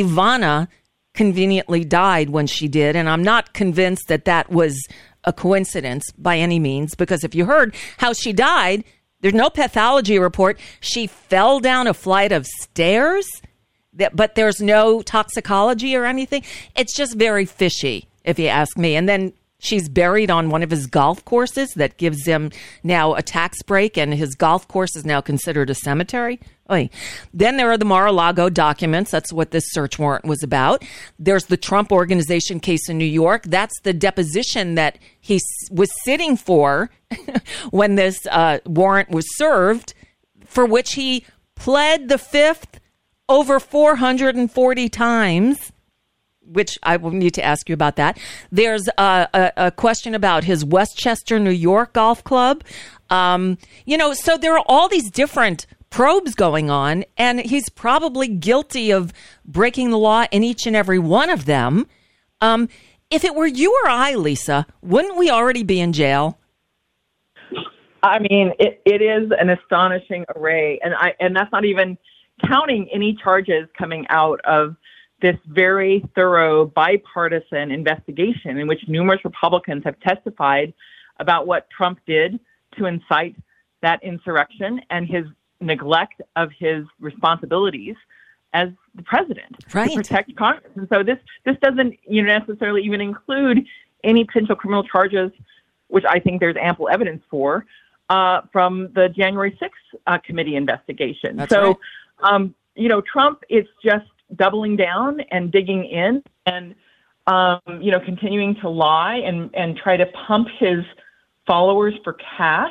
Ivana conveniently died when she did. And I'm not convinced that that was a coincidence by any means, because if you heard how she died, there's no pathology report. She fell down a flight of stairs, that, but there's no toxicology or anything. It's just very fishy, if you ask me. And then she's buried on one of his golf courses that gives him now a tax break, and his golf course is now considered a cemetery. Oy. Then there are the Mar-a-Lago documents. That's what this search warrant was about. There's the Trump Organization case in New York. That's the deposition that he s- was sitting for when this uh, warrant was served, for which he pled the fifth over four hundred forty times, which I will need to ask you about that. There's a, a, a question about his Westchester, New York golf club. Um, you know, so there are all these different probes going on, and he's probably guilty of breaking the law in each and every one of them. Um, if it were you or I, Lisa, wouldn't we already be in jail? I mean, it, it is an astonishing array, and I and that's not even counting any charges coming out of this very thorough bipartisan investigation in which numerous Republicans have testified about what Trump did to incite that insurrection and his neglect of his responsibilities as the president right. to protect Congress. And so this this doesn't you know, necessarily even include any potential criminal charges, which I think there's ample evidence for, uh, from the January sixth uh, committee investigation. That's so, right. um, you know, Trump is just doubling down and digging in and, um, you know, continuing to lie and, and try to pump his followers for cash.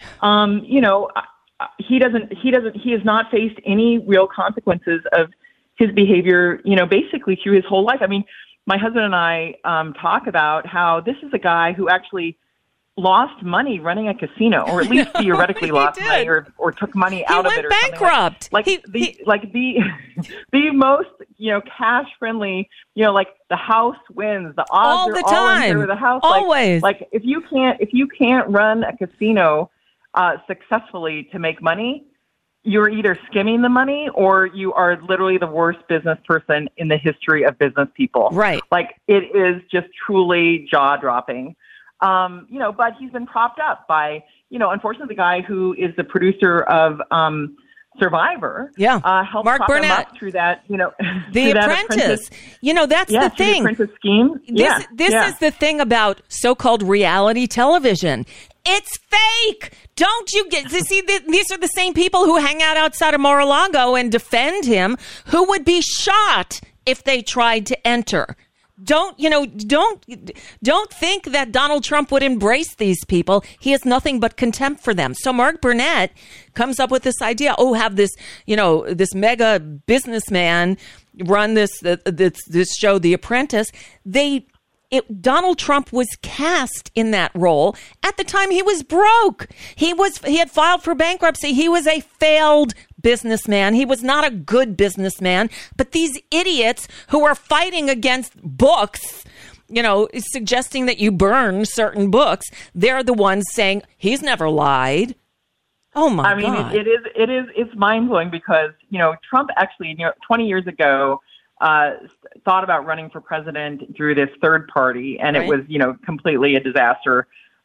Um, you know, he doesn't, he doesn't, he has not faced any real consequences of his behavior, you know, basically through his whole life. I mean, my husband and I um, talk about how this is a guy who actually lost money running a casino, or at least theoretically lost did. money, or, or took money He out of went it, or bankrupt. Like, like he, the he, like the the most you know cash friendly, you know, like the house wins, the odds all are the all in time, favor of the house. always. Like, like if you can't if you can't run a casino uh, successfully to make money, you're either skimming the money or you are literally the worst business person in the history of business people. Right. Like, it is just truly jaw dropping. Um, you know, but he's been propped up by, you know, unfortunately, the guy who is the producer of um, Survivor. Yeah. Uh, helped Mark prop Burnett. him up through that, you know, The through that Apprentice. You know, that's yeah, the thing. The Apprentice scheme. This, yeah. this yeah. is the thing about so-called reality television. It's fake. Don't you get to see? These are the same people who hang out outside of Mar-a-Lago and defend him, who would be shot if they tried to enter. Don't, you know, don't, don't think that Donald Trump would embrace these people. He has nothing but contempt for them. So Mark Burnett comes up with this idea. Oh, have this, you know, this mega businessman run this, uh, this, this show, The Apprentice. They, It, Donald Trump was cast in that role at the time he was broke. He was, he had filed for bankruptcy. He was a failed businessman. He was not a good businessman. But these idiots who are fighting against books, you know, suggesting that you burn certain books, they're the ones saying he's never lied. Oh my I mean, God. it, it is, it is, it's mind blowing because, you know, Trump actually, you know, twenty years ago, Uh, thought about running for president through this third party, and right. it was, you know, completely a disaster.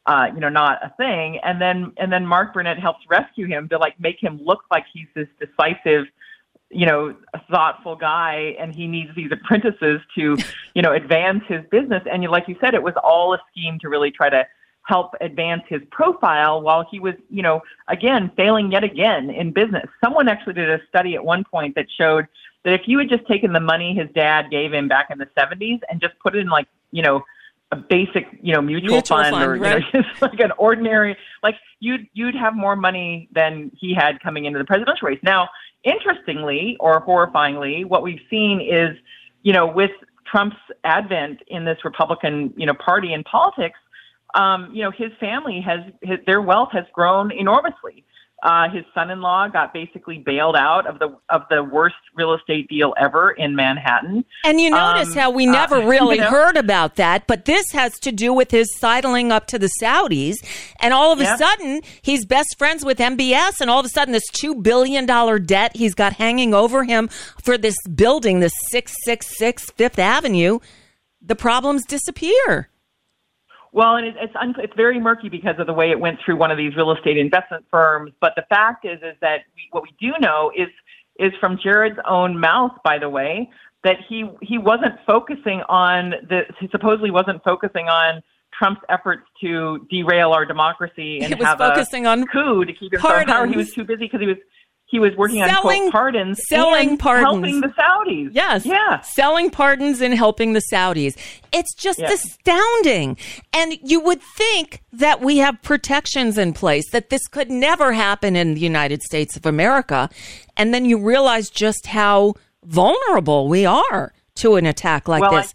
uh, you know, not a thing. And then and then Mark Burnett helps rescue him to like make him look like he's this decisive, you know, thoughtful guy, and he needs these apprentices to, you know, advance his business. And you, like you said, it was all a scheme to really try to help advance his profile while he was, you know, again, failing yet again in business. Someone actually did a study at one point that showed that if you had just taken the money his dad gave him back in the seventies and just put it in like, you know, a basic, you know, mutual, Mutual fund, fund, or, right. you know, just like an ordinary, like you'd, you'd have more money than he had coming into the presidential race. Now, interestingly, or horrifyingly, what we've seen is, you know, with Trump's advent in this Republican, you know, party and politics, um, you know, his family has, his, their wealth has grown enormously. Uh, his son-in-law got basically bailed out of the of the worst real estate deal ever in Manhattan. And you notice Um, how we never uh, really you know? heard about that, but this has to do with his sidling up to the Saudis. And all of Yeah. a sudden, he's best friends with M B S, and all of a sudden, this two billion dollars debt he's got hanging over him for this building, this six six six Fifth Avenue, the problems disappear. Well, and it, it's un- it's very murky because of the way it went through one of these real estate investment firms. But the fact is, is that we, what we do know is is from Jared's own mouth, by the way, that he he wasn't focusing on the he supposedly wasn't focusing on Trump's efforts to derail our democracy and He was have focusing a on coup to keep himself in power. He pardons. was too busy because he was he was working on Selling- quote, pardons, selling and pardons. helping the Saudis. Yes. Yeah. Selling pardons and helping the Saudis. It's just Yeah. astounding. And you would think that we have protections in place, that this could never happen in the United States of America. And then you realize just how vulnerable we are to an attack like Well, this.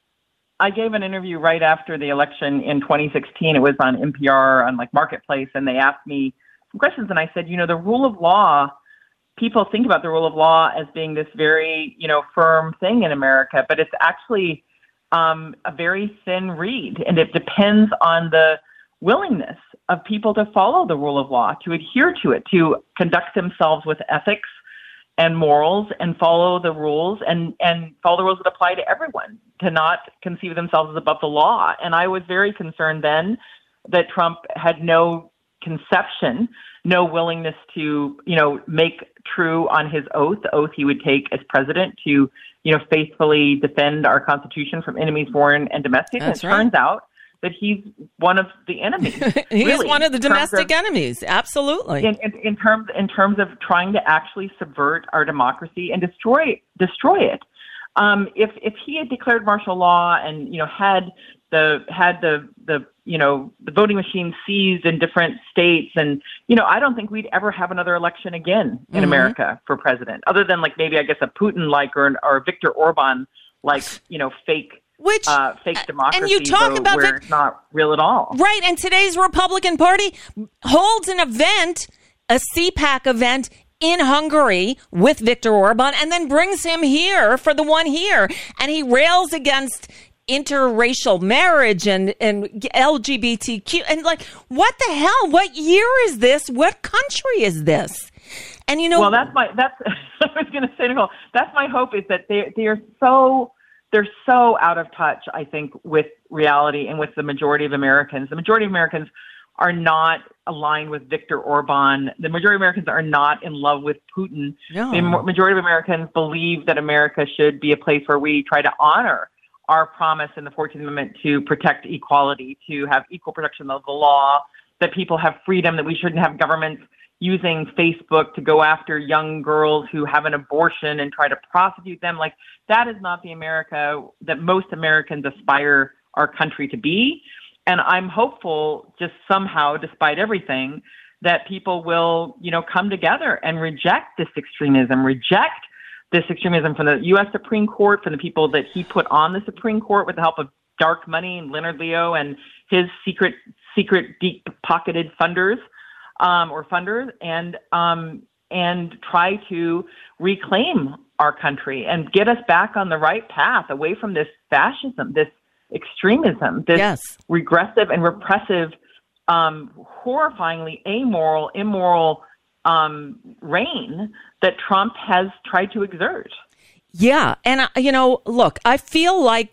I gave an interview right after the election in twenty sixteen. It was on N P R on like Marketplace, and they asked me some questions, and I said, you know, the rule of law, people think about the rule of law as being this very, you know, firm thing in America, but it's actually um, a very thin reed, and it depends on the willingness of people to follow the rule of law, to adhere to it, to conduct themselves with ethics and morals and follow the rules and, and follow the rules that apply to everyone, to not conceive themselves as above the law. And I was very concerned then that Trump had no conception, no willingness to, you know, make true on his oath, the oath he would take as president to, you know, faithfully defend our Constitution from enemies, foreign and domestic. That's and it right. turns out that he's one of the enemies. He's really, one of the in terms domestic of- enemies. Absolutely. in, in, in terms in terms of trying to actually subvert our democracy and destroy destroy it. Um, if if he had declared martial law and, you know, had the had the the you know the voting machine seized in different states, and, you know, I don't think we'd ever have another election again in Mhm. America for president, other than like maybe I guess a Putin like or an, or a Viktor Orban like, you know, fake. Which, Uh, fake democracy, and you talk though, about where Vic- it's not real at all. Right, and today's Republican Party holds an event, a C PAC event in Hungary with Viktor Orban, and then brings him here for the one here. And he rails against interracial marriage and, and L G B T Q. And like, what the hell? What year is this? What country is this? And, you know... Well, that's my, that's, I was going to say, Nicole, that's my hope, is that they, they are so, they're so out of touch, I think, with reality and with the majority of Americans. The majority of Americans are not aligned with Viktor Orban. The majority of Americans are not in love with Putin. No. The ma- majority of Americans believe that America should be a place where we try to honor our promise in the fourteenth Amendment to protect equality, to have equal protection of the law, that people have freedom, that we shouldn't have governments using Facebook to go after young girls who have an abortion and try to prosecute them. Like, that is not the America that most Americans aspire our country to be. And I'm hopeful, just somehow, despite everything, that people will, you know, come together and reject this extremism, reject this extremism from the U S Supreme Court, from the people that he put on the Supreme Court with the help of dark money and Leonard Leo and his secret, secret, deep-pocketed funders. Um, or funders, and um, and try to reclaim our country and get us back on the right path, away from this fascism, this extremism, this Yes. regressive and repressive, um, horrifyingly amoral, immoral um, reign that Trump has tried to exert. Yeah. And, uh, you know, look, I feel like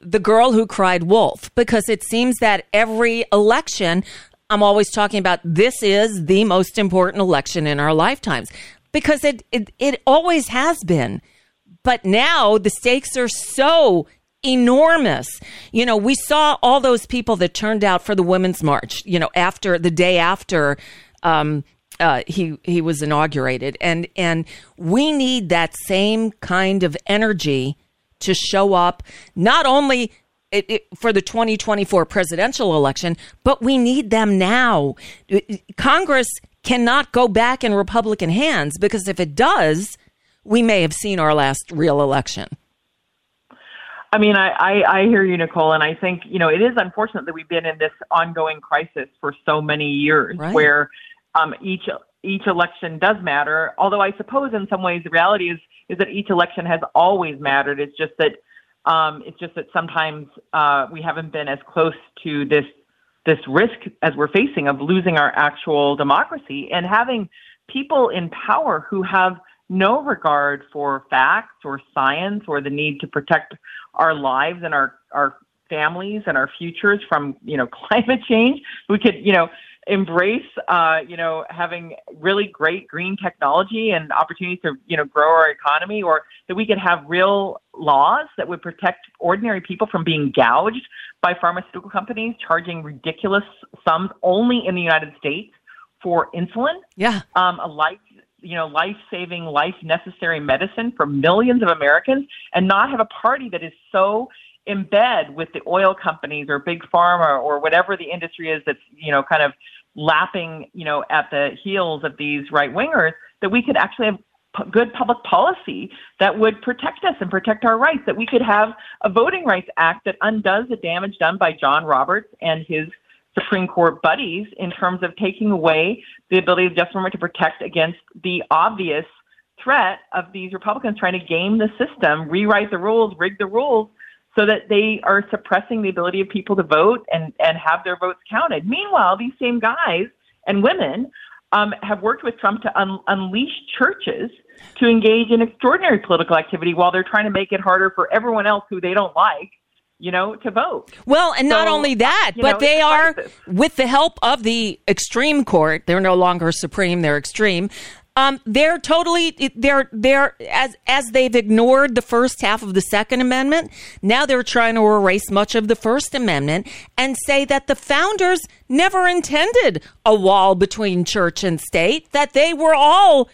the girl who cried wolf, because it seems that every election, I'm always talking about this is the most important election in our lifetimes, because it, it, it always has been. But now the stakes are so enormous. You know, we saw all those people that turned out for the Women's March, you know, after the day after um, uh, he he was inaugurated. And, and we need that same kind of energy to show up, not only it, it, for the twenty twenty-four presidential election, but we need them now. Congress cannot go back in Republican hands, because if it does, we may have seen our last real election. I mean, I, I, I hear you, Nicole, and I think, you know, it is unfortunate that we've been in this ongoing crisis for so many years, right, where um, each each election does matter. Although I suppose in some ways the reality is is that each election has always mattered. It's just that um, it's just that sometimes uh, we haven't been as close to this this risk as we're facing of losing our actual democracy, and having people in power who have no regard for facts or science or the need to protect our lives and our, our families and our futures from, you know, climate change. We could, you know, embrace, uh, you know, having really great green technology and opportunities to, you know, grow our economy, or that we could have real laws that would protect ordinary people from being gouged by pharmaceutical companies charging ridiculous sums only in the United States for insulin. Yeah. Um, a life, you know, life-saving, life-necessary medicine for millions of Americans, and not have a party that is so in bed with the oil companies or big pharma or whatever the industry is that's, you know, kind of lapping, you know, at the heels of these right-wingers, that we could actually have p- good public policy that would protect us and protect our rights, that we could have a Voting Rights Act that undoes the damage done by John Roberts and his Supreme Court buddies in terms of taking away the ability of the Justice Department to protect against the obvious threat of these Republicans trying to game the system, rewrite the rules, rig the rules, so that they are suppressing the ability of people to vote and, and have their votes counted. Meanwhile, these same guys and women um, have worked with Trump to un- unleash churches to engage in extraordinary political activity while they're trying to make it harder for everyone else who they don't like, you know, to vote. Well, and so, not only that, but know, they are, crisis. with the help of the extreme court, they're no longer supreme, they're extreme. Um, they're totally, they're, they're, as, as they've ignored the first half of the Second Amendment, now they're trying to erase much of the First Amendment and say that the founders never intended a wall between church and state, that they were all,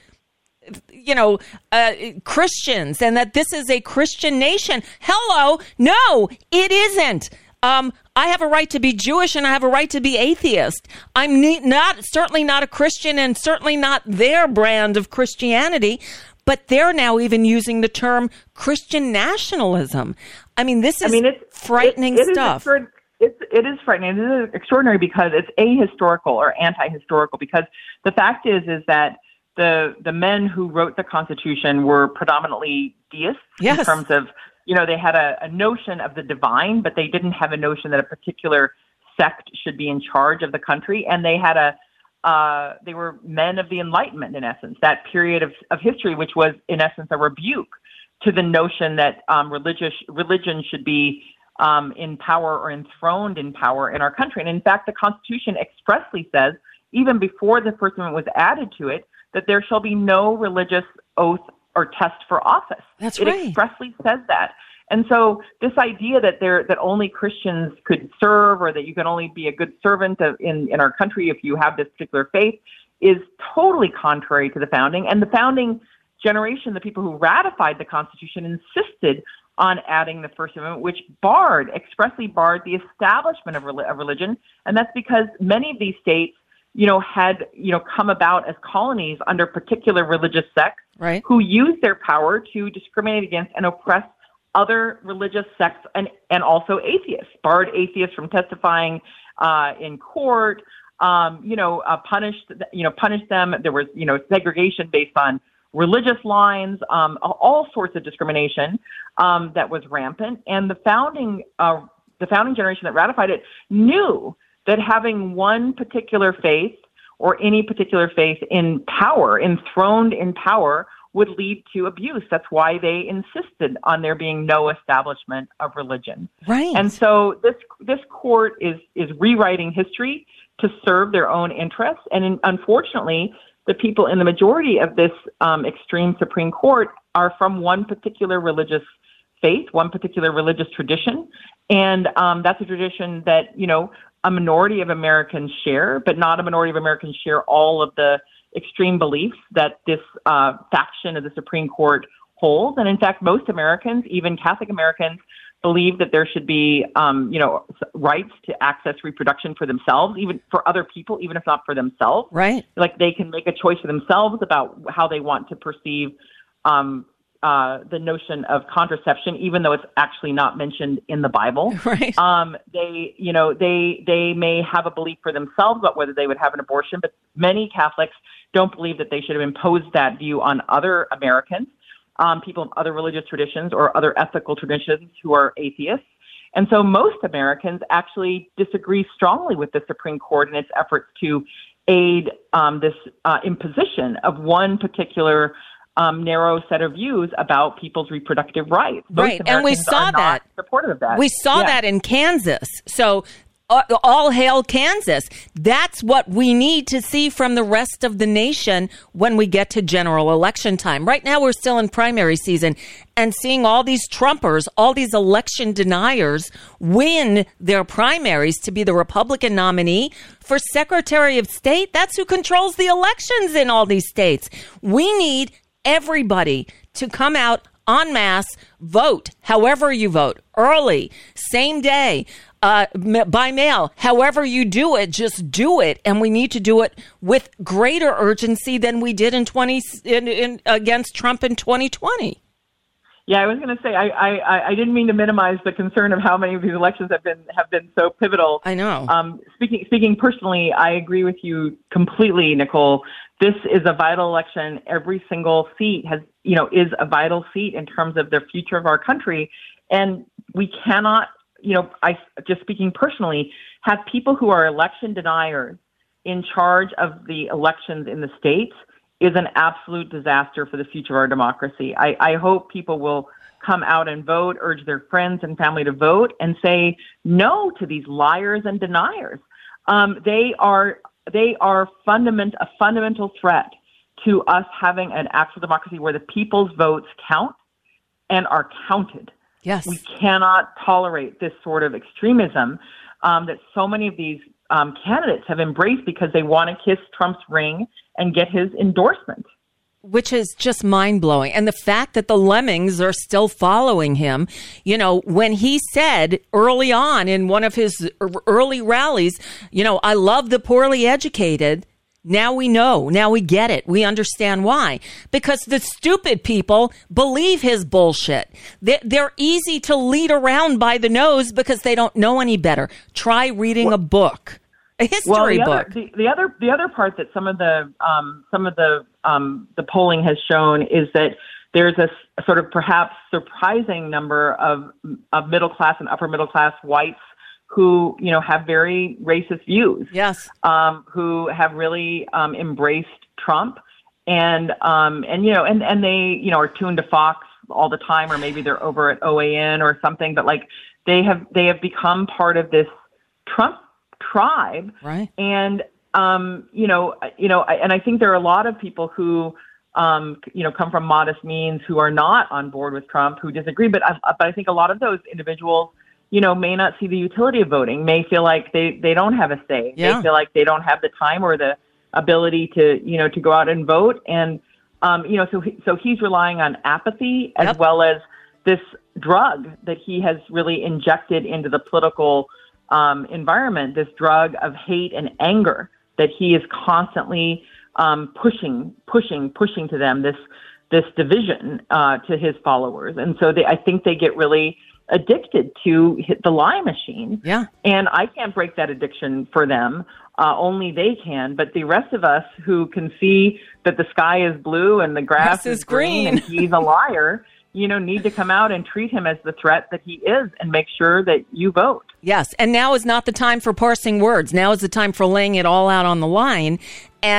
you know, uh, Christians, and that this is a Christian nation. Hello. No, it isn't. Um, I have a right to be Jewish and I have a right to be atheist. I'm ne- not, certainly not a Christian, and certainly not their brand of Christianity, but they're now even using the term Christian nationalism. I mean, this is I mean, it's, frightening it, it stuff. Is it's, it is frightening. It is extraordinary because it's ahistorical or anti-historical, because the fact is, is that the, the men who wrote the Constitution were predominantly deists, yes, in terms of, you know, they had a, a notion of the divine, but they didn't have a notion that a particular sect should be in charge of the country. And they had a, uh, they were men of the Enlightenment, in essence, that period of, of history, which was, in essence, a rebuke to the notion that um, religious religion should be um, in power or enthroned in power in our country. And in fact, the Constitution expressly says, even before the First Amendment was added to it, that there shall be no religious oath or test for office. That's it right. expressly says that. And so this idea that there that only Christians could serve, or that you can only be a good servant of, in, in our country if you have this particular faith, is totally contrary to the founding. And the founding generation, the people who ratified the Constitution, insisted on adding the First Amendment, which barred, expressly barred the establishment of, of religion. And that's because many of these states, you know, had, you know, come about as colonies under particular religious sects, right, who used their power to discriminate against and oppress other religious sects and, and also atheists, barred atheists from testifying uh, in court, um, you know, uh, punished, you know, punished them. There was, you know, segregation based on religious lines, um, all sorts of discrimination um, that was rampant. And the founding, uh, the founding generation that ratified it knew that having one particular faith or any particular faith in power, enthroned in power, would lead to abuse. That's why they insisted on there being no establishment of religion. Right. And so this this court is is rewriting history to serve their own interests. And in, unfortunately, the people in the majority of this um, extreme Supreme Court are from one particular religious faith, one particular religious tradition. And um, that's a tradition that, you know, a minority of Americans share, but not a minority of Americans share all of the extreme beliefs that this uh, faction of the Supreme Court holds. And in fact, most Americans, even Catholic Americans, believe that there should be, um, you know, rights to access reproduction for themselves, even for other people, even if not for themselves. Right. Like they can make a choice for themselves about how they want to perceive um, uh, the notion of contraception, even though it's actually not mentioned in the Bible. Right. Um, they, you know, they they may have a belief for themselves about whether they would have an abortion, but many Catholics don't believe that they should have imposed that view on other Americans, um, people of other religious traditions or other ethical traditions who are atheists. And so most Americans actually disagree strongly with the Supreme Court in its efforts to aid um, this uh, imposition of one particular um, narrow set of views about people's reproductive rights. Most right, and we Americans saw are not that. supportive of that. We saw Yeah. that in Kansas. So uh, all hail Kansas. That's what we need to see from the rest of the nation when we get to general election time. Right now, we're still in primary season, and seeing all these Trumpers, all these election deniers win their primaries to be the Republican nominee for Secretary of State. That's who controls the elections in all these states. We need everybody to come out en masse, vote, however you vote, early, same day, uh, m- by mail, however you do it, just do it. And we need to do it with greater urgency than we did in twenty in, in, against Trump in twenty twenty. Yeah, I was going to say I, I I didn't mean to minimize the concern of how many of these elections have been have been so pivotal. I know. Um, speaking speaking personally, I agree with you completely, Nicole. This is a vital election. Every single seat has, you know, is a vital seat in terms of the future of our country, and we cannot, you know, I just speaking personally, have people who are election deniers in charge of the elections in the states is an absolute disaster for the future of our democracy. I, I hope people will come out and vote, urge their friends and family to vote, and say no to these liars and deniers. Um, they are they are fundament a fundamental threat to us having an actual democracy where the people's votes count and are counted. Yes. We cannot tolerate this sort of extremism um, that so many of these um, candidates have embraced because they want to kiss Trump's ring and get his endorsement. Which is just mind-blowing. And the fact that the lemmings are still following him, you know, when he said early on in one of his early rallies, you know, I love the poorly educated. Now we know. Now we get it. We understand why. Because the stupid people believe his bullshit. They're easy to lead around by the nose because they don't know any better. Try reading Well, a book. A history well, the book. Other, the, the other, the other part that some of the, um, some of the, um, the polling has shown is that there's a, a sort of perhaps surprising number of, of middle class and upper middle class whites who, you know, have very racist views. Yes. Um, who have really um, embraced Trump, and um, and you know, and and they, you know, are tuned to Fox all the time, or maybe they're over at O A N or something. But like, they have they have become part of this Trump tribe, right? And um, you know, you know, and I think there are a lot of people who, um, you know, come from modest means who are not on board with Trump, who disagree. But I, but I think a lot of those individuals, you know, may not see the utility of voting, may feel like they, they don't have a say. Yeah. They feel like they don't have the time or the ability to, you know, to go out and vote. And, um, you know, so, he, so he's relying on apathy as Yep. well as this drug that he has really injected into the political um, environment, this drug of hate and anger that he is constantly um, pushing, pushing, pushing to them, this, this division uh, to his followers. And so they, I think they get really addicted to hit the lie machine. Yeah. And I can't break that addiction for them. Uh, only they can. But the rest of us who can see that the sky is blue and the grass Grass is is green, green. and he's a liar, you know, need to come out and treat him as the threat that he is and make sure that you vote. Yes. And now is not the time for parsing words. Now is the time for laying it all out on the line. And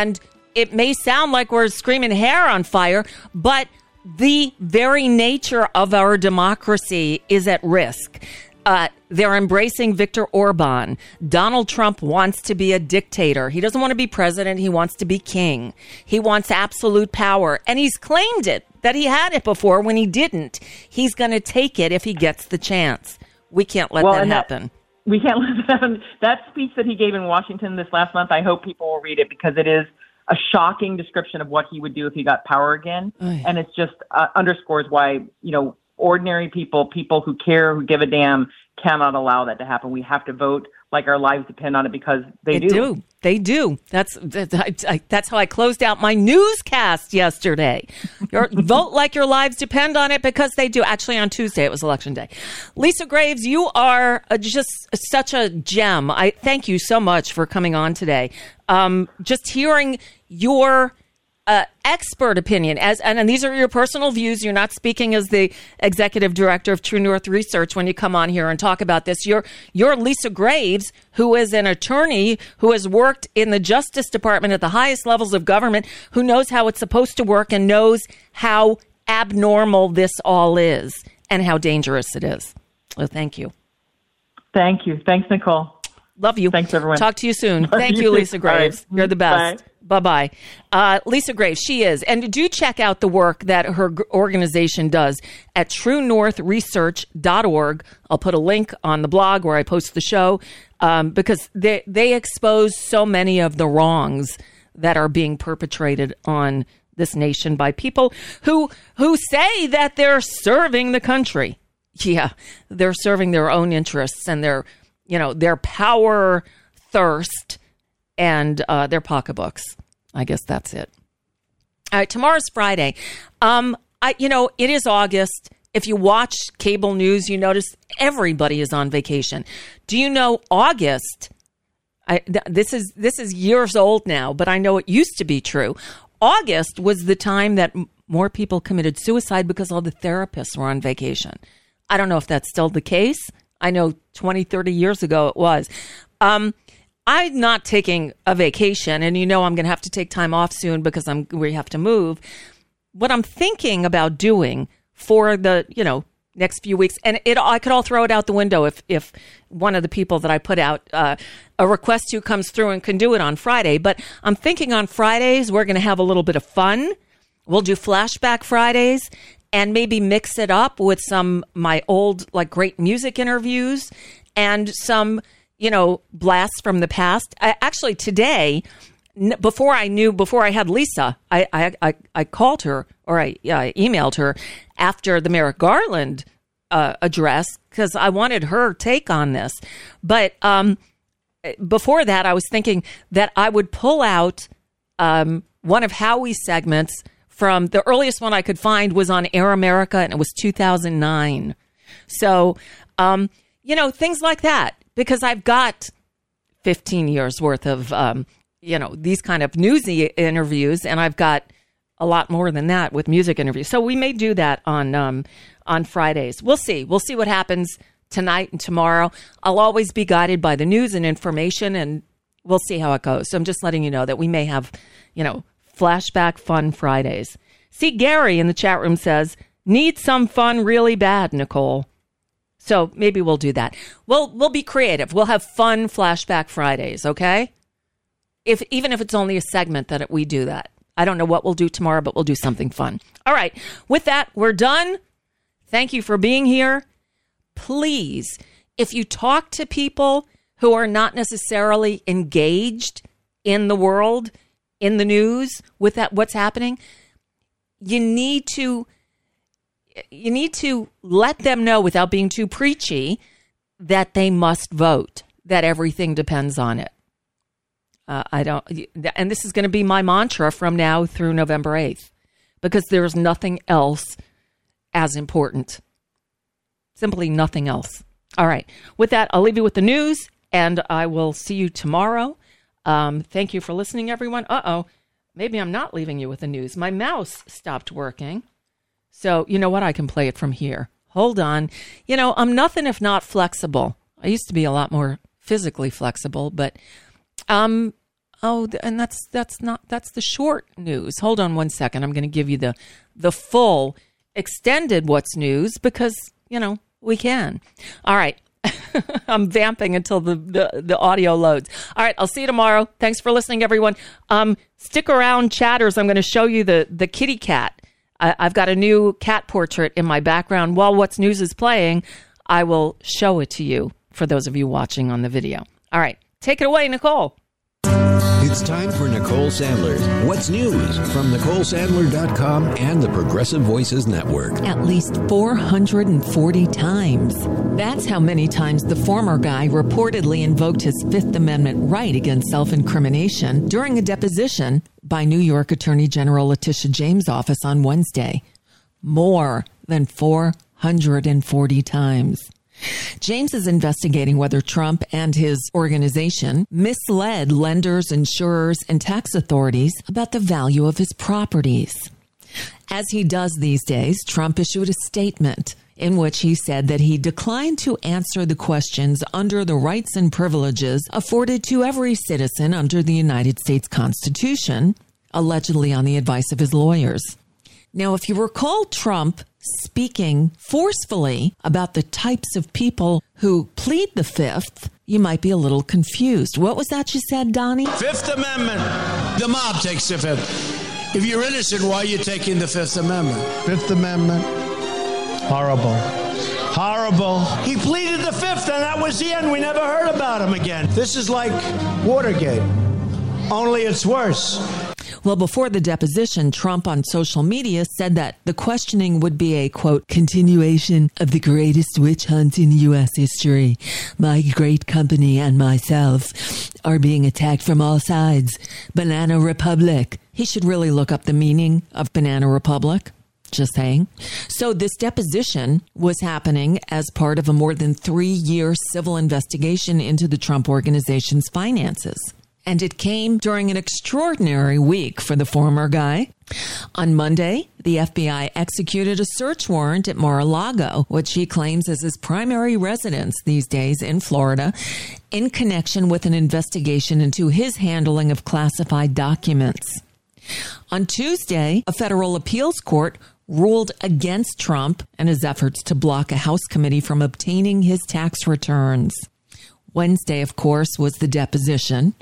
it may sound like we're screaming hair on fire, but the very nature of our democracy is at risk. Uh, they're embracing Viktor Orban. Donald Trump wants to be a dictator. He doesn't want to be president. He wants to be king. He wants absolute power. And he's claimed it, that he had it before when he didn't. He's going to take it if he gets the chance. We can't let well, that that, happen. We can't let that happen. That speech that he gave in Washington this last month, I hope people will read it because it is a shocking description of what he would do if he got power again. Oy. And it's just uh, underscores why, you know, ordinary people, people who care, who give a damn, cannot allow that to happen. We have to vote like our lives depend on it because they, they do. do. They do. That's that, I, I, that's how I closed out my newscast yesterday. Your, vote like your lives depend on it because they do. Actually, on Tuesday, it was Election Day. Lisa Graves, you are just such a gem. I thank you so much for coming on today. Um, just hearing your Uh, expert opinion, as and, and these are your personal views. You're not speaking as the executive director of True North Research when you come on here and talk about this. You're you're Lisa Graves, who is an attorney who has worked in the Justice Department at the highest levels of government, who knows how it's supposed to work and knows how abnormal this all is and how dangerous it is. So thank you. Thank you. Thanks, Nicole. Love you. Thanks, everyone. Talk to you soon. Love Thank you, you, Lisa Graves. Bye. You're the best. Bye. Bye-bye. Uh, Lisa Graves, she is. And do check out the work that her g- organization does at true north research dot org. I'll put a link on the blog where I post the show um, because they, they expose so many of the wrongs that are being perpetrated on this nation by people who who say that they're serving the country. Yeah, they're serving their own interests and their, you know, their power thirst and uh, their pocketbooks. I guess that's it. All right, tomorrow's Friday. Um, I, you know, it is August. If you watch cable news, you notice everybody is on vacation. Do you know August? I, th- this is this is years old now, but I know it used to be true. August was the time that m- more people committed suicide because all the therapists were on vacation. I don't know if that's still the case. I know twenty, thirty years ago it was. Um, I'm not taking a vacation, and you know I'm going to have to take time off soon because I'm we have to move. What I'm thinking about doing for the, you know, next few weeks, and it I could all throw it out the window if if one of the people that I put out uh, a request to comes through and can do it on Friday. But I'm thinking on Fridays we're going to have a little bit of fun. We'll do Flashback Fridays and maybe mix it up with some my old like great music interviews and some, you know, blasts from the past. I, actually, today, n- before I knew, before I had Lisa, I I, I, I called her or I, uh, I emailed her after the Merrick Garland uh, address because I wanted her take on this. But um, before that, I was thinking that I would pull out um, one of Howie's segments from the earliest one I could find was on Air America, and it was two thousand nine. So, um, you know, things like that. Because I've got fifteen years worth of, um, you know, these kind of newsy interviews, and I've got a lot more than that with music interviews. So we may do that on um, on Fridays. We'll see. We'll see what happens tonight and tomorrow. I'll always be guided by the news and information, and we'll see how it goes. So I'm just letting you know that we may have, you know, flashback fun Fridays. See, Gary in the chat room says, need some fun really bad, Nicole. So maybe we'll do that. We'll we'll be creative. We'll have fun Flashback Fridays, okay? If even if it's only a segment that we do that. I don't know what we'll do tomorrow, but we'll do something fun. All right. With that, we're done. Thank you for being here. Please, if you talk to people who are not necessarily engaged in the world, in the news, with that what's happening, you need to You need to let them know without being too preachy that they must vote, that everything depends on it. Uh, I don't, and this is going to be my mantra from now through November eighth, because there's nothing else as important. Simply nothing else. All right. With that, I'll leave you with the news, and I will see you tomorrow. Um, thank you for listening, everyone. Uh-oh. Maybe I'm not leaving you with the news. My mouse stopped working. So, you know what? I can play it from here. Hold on. You know, I'm nothing if not flexible. I used to be a lot more physically flexible, but um, Oh, and that's that's not that's the short news. Hold on one second. I'm going to give you the the full extended what's news because, you know, we can. All right. I'm vamping until the, the, the audio loads. All right. I'll see you tomorrow. Thanks for listening, everyone. Um, stick around, chatters. I'm going to show you the, the kitty cat. I, I've got a new cat portrait in my background. While What's News is playing, I will show it to you for those of you watching on the video. All right. Take it away, Nicole. It's time for Nicole Sandler's What's News from Nicole Sandler dot com and the Progressive Voices Network. At least four hundred forty times. That's how many times the former guy reportedly invoked his Fifth Amendment right against self-incrimination during a deposition by New York Attorney General Letitia James' office on Wednesday. More than four hundred forty times. James is investigating whether Trump and his organization misled lenders, insurers, and tax authorities about the value of his properties. As he does these days, Trump issued a statement in which he said that he declined to answer the questions under the rights and privileges afforded to every citizen under the United States Constitution, allegedly on the advice of his lawyers. Now, if you recall Trump speaking forcefully about the types of people who plead the Fifth, you might be a little confused. What was that you said, Donnie? Fifth Amendment. The mob takes the Fifth. If you're innocent, why are you taking the Fifth Amendment? Fifth Amendment. Horrible. Horrible. He pleaded the Fifth, and that was the end. We never heard about him again. This is like Watergate, only it's worse. Well, before the deposition, Trump on social media said that the questioning would be a, quote, continuation of the greatest witch hunt in U S history. My great company and myself are being attacked from all sides. Banana Republic. He should really look up the meaning of Banana Republic. Just saying. So this deposition was happening as part of a more than three-year civil investigation into the Trump Organization's finances. And it came during an extraordinary week for the former guy. On Monday, the F B I executed a search warrant at Mar-a-Lago, which he claims is his primary residence these days in Florida, in connection with an investigation into his handling of classified documents. On Tuesday, a federal appeals court ruled against Trump and his efforts to block a House committee from obtaining his tax returns. Wednesday, of course, was the deposition.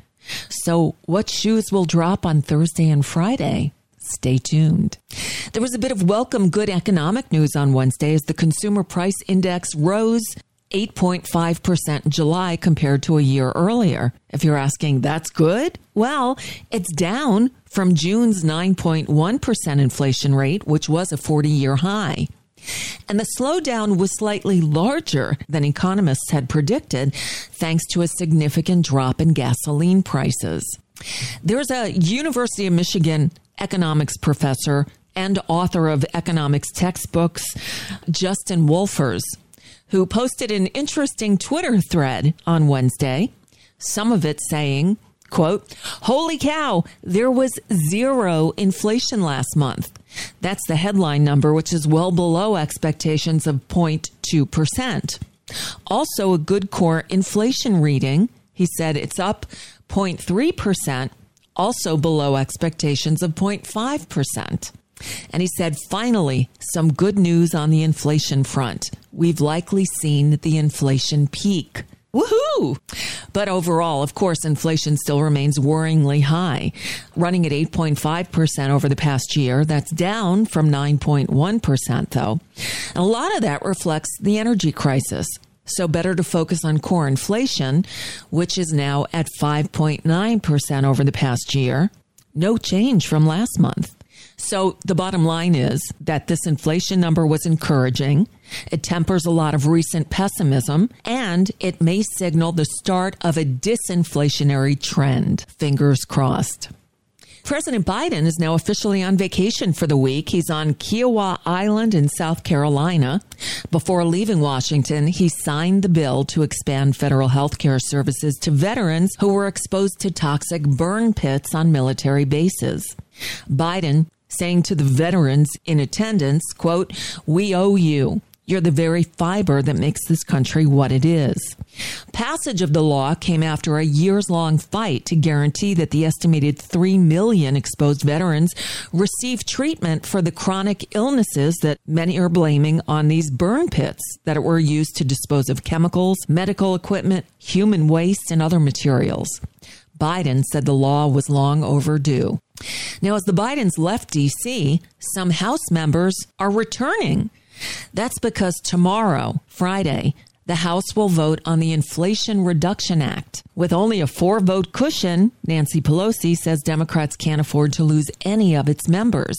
So what shoes will drop on Thursday and Friday? Stay tuned. There was a bit of welcome good economic news on Wednesday as the consumer price index rose eight point five percent in July compared to a year earlier. If you're asking, that's good? Well, it's down from June's nine point one percent inflation rate, which was a forty-year high. And the slowdown was slightly larger than economists had predicted, thanks to a significant drop in gasoline prices. There's a University of Michigan economics professor and author of economics textbooks, Justin Wolfers, who posted an interesting Twitter thread on Wednesday, some of it saying, quote, holy cow, there was zero inflation last month. That's the headline number, which is well below expectations of zero point two percent. Also, a good core inflation reading. He said it's up zero point three percent, also below expectations of zero point five percent. And he said, finally, some good news on the inflation front. We've likely seen the inflation peak. Woohoo! But overall, of course, inflation still remains worryingly high, running at eight point five percent over the past year. That's down from nine point one percent, though. And a lot of that reflects the energy crisis. So better to focus on core inflation, which is now at five point nine percent over the past year. No change from last month. So the bottom line is that this inflation number was encouraging. It tempers a lot of recent pessimism, and it may signal the start of a disinflationary trend. Fingers crossed. President Biden is now officially on vacation for the week. He's on Kiowa Island in South Carolina. Before leaving Washington, he signed the bill to expand federal health care services to veterans who were exposed to toxic burn pits on military bases. Biden saying to the veterans in attendance, quote, we owe you. You're the very fiber that makes this country what it is. Passage of the law came after a years-long fight to guarantee that the estimated three million exposed veterans receive treatment for the chronic illnesses that many are blaming on these burn pits that were used to dispose of chemicals, medical equipment, human waste, and other materials. Biden said the law was long overdue. Now, as the Bidens left D C, some House members are returning. That's because tomorrow, Friday, the House will vote on the Inflation Reduction Act. With only a four-vote cushion, Nancy Pelosi says Democrats can't afford to lose any of its members.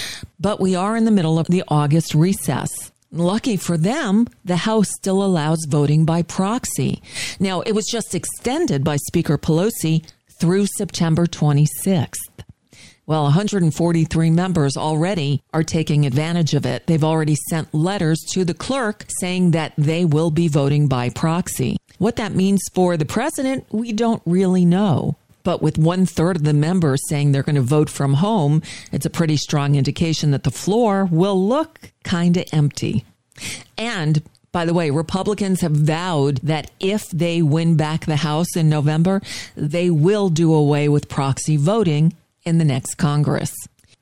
But we are in the middle of the August recess. Lucky for them, the House still allows voting by proxy. Now, it was just extended by Speaker Pelosi through September twenty-sixth. Well, one hundred forty-three members already are taking advantage of it. They've already sent letters to the clerk saying that they will be voting by proxy. What that means for the president, we don't really know. But with one third of the members saying they're going to vote from home, it's a pretty strong indication that the floor will look kind of empty. And by the way, Republicans have vowed that if they win back the House in November, they will do away with proxy voting in the next Congress.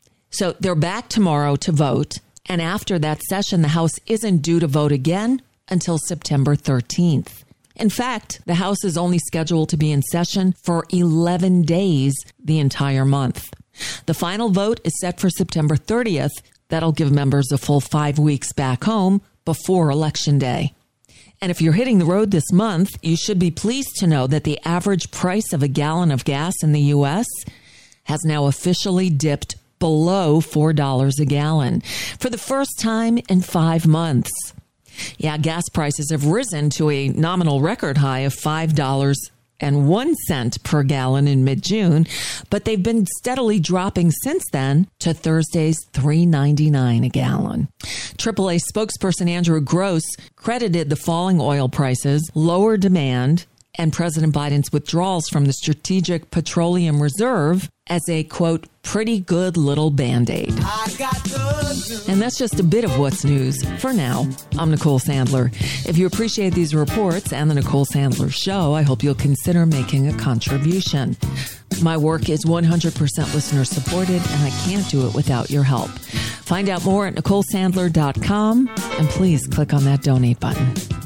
So they're back tomorrow to vote. And after that session, the House isn't due to vote again until September thirteenth. In fact, the House is only scheduled to be in session for eleven days the entire month. The final vote is set for September thirtieth. That'll give members a full five weeks back home before Election Day. And if you're hitting the road this month, you should be pleased to know that the average price of a gallon of gas in the U S has now officially dipped below four dollars a gallon for the first time in five months. Yeah, gas prices have risen to a nominal record high of five dollars and one cent per gallon in mid-June, but they've been steadily dropping since then to Thursday's three ninety-nine a gallon. triple A spokesperson Andrew Gross credited the falling oil prices, lower demand, and President Biden's withdrawals from the Strategic Petroleum Reserve as a, quote, pretty good little Band-Aid. And that's just a bit of what's news for now. I'm Nicole Sandler. If you appreciate these reports and the Nicole Sandler Show, I hope you'll consider making a contribution. My work is one hundred percent listener supported, and I can't do it without your help. Find out more at nicole sandler dot com, and please click on that donate button.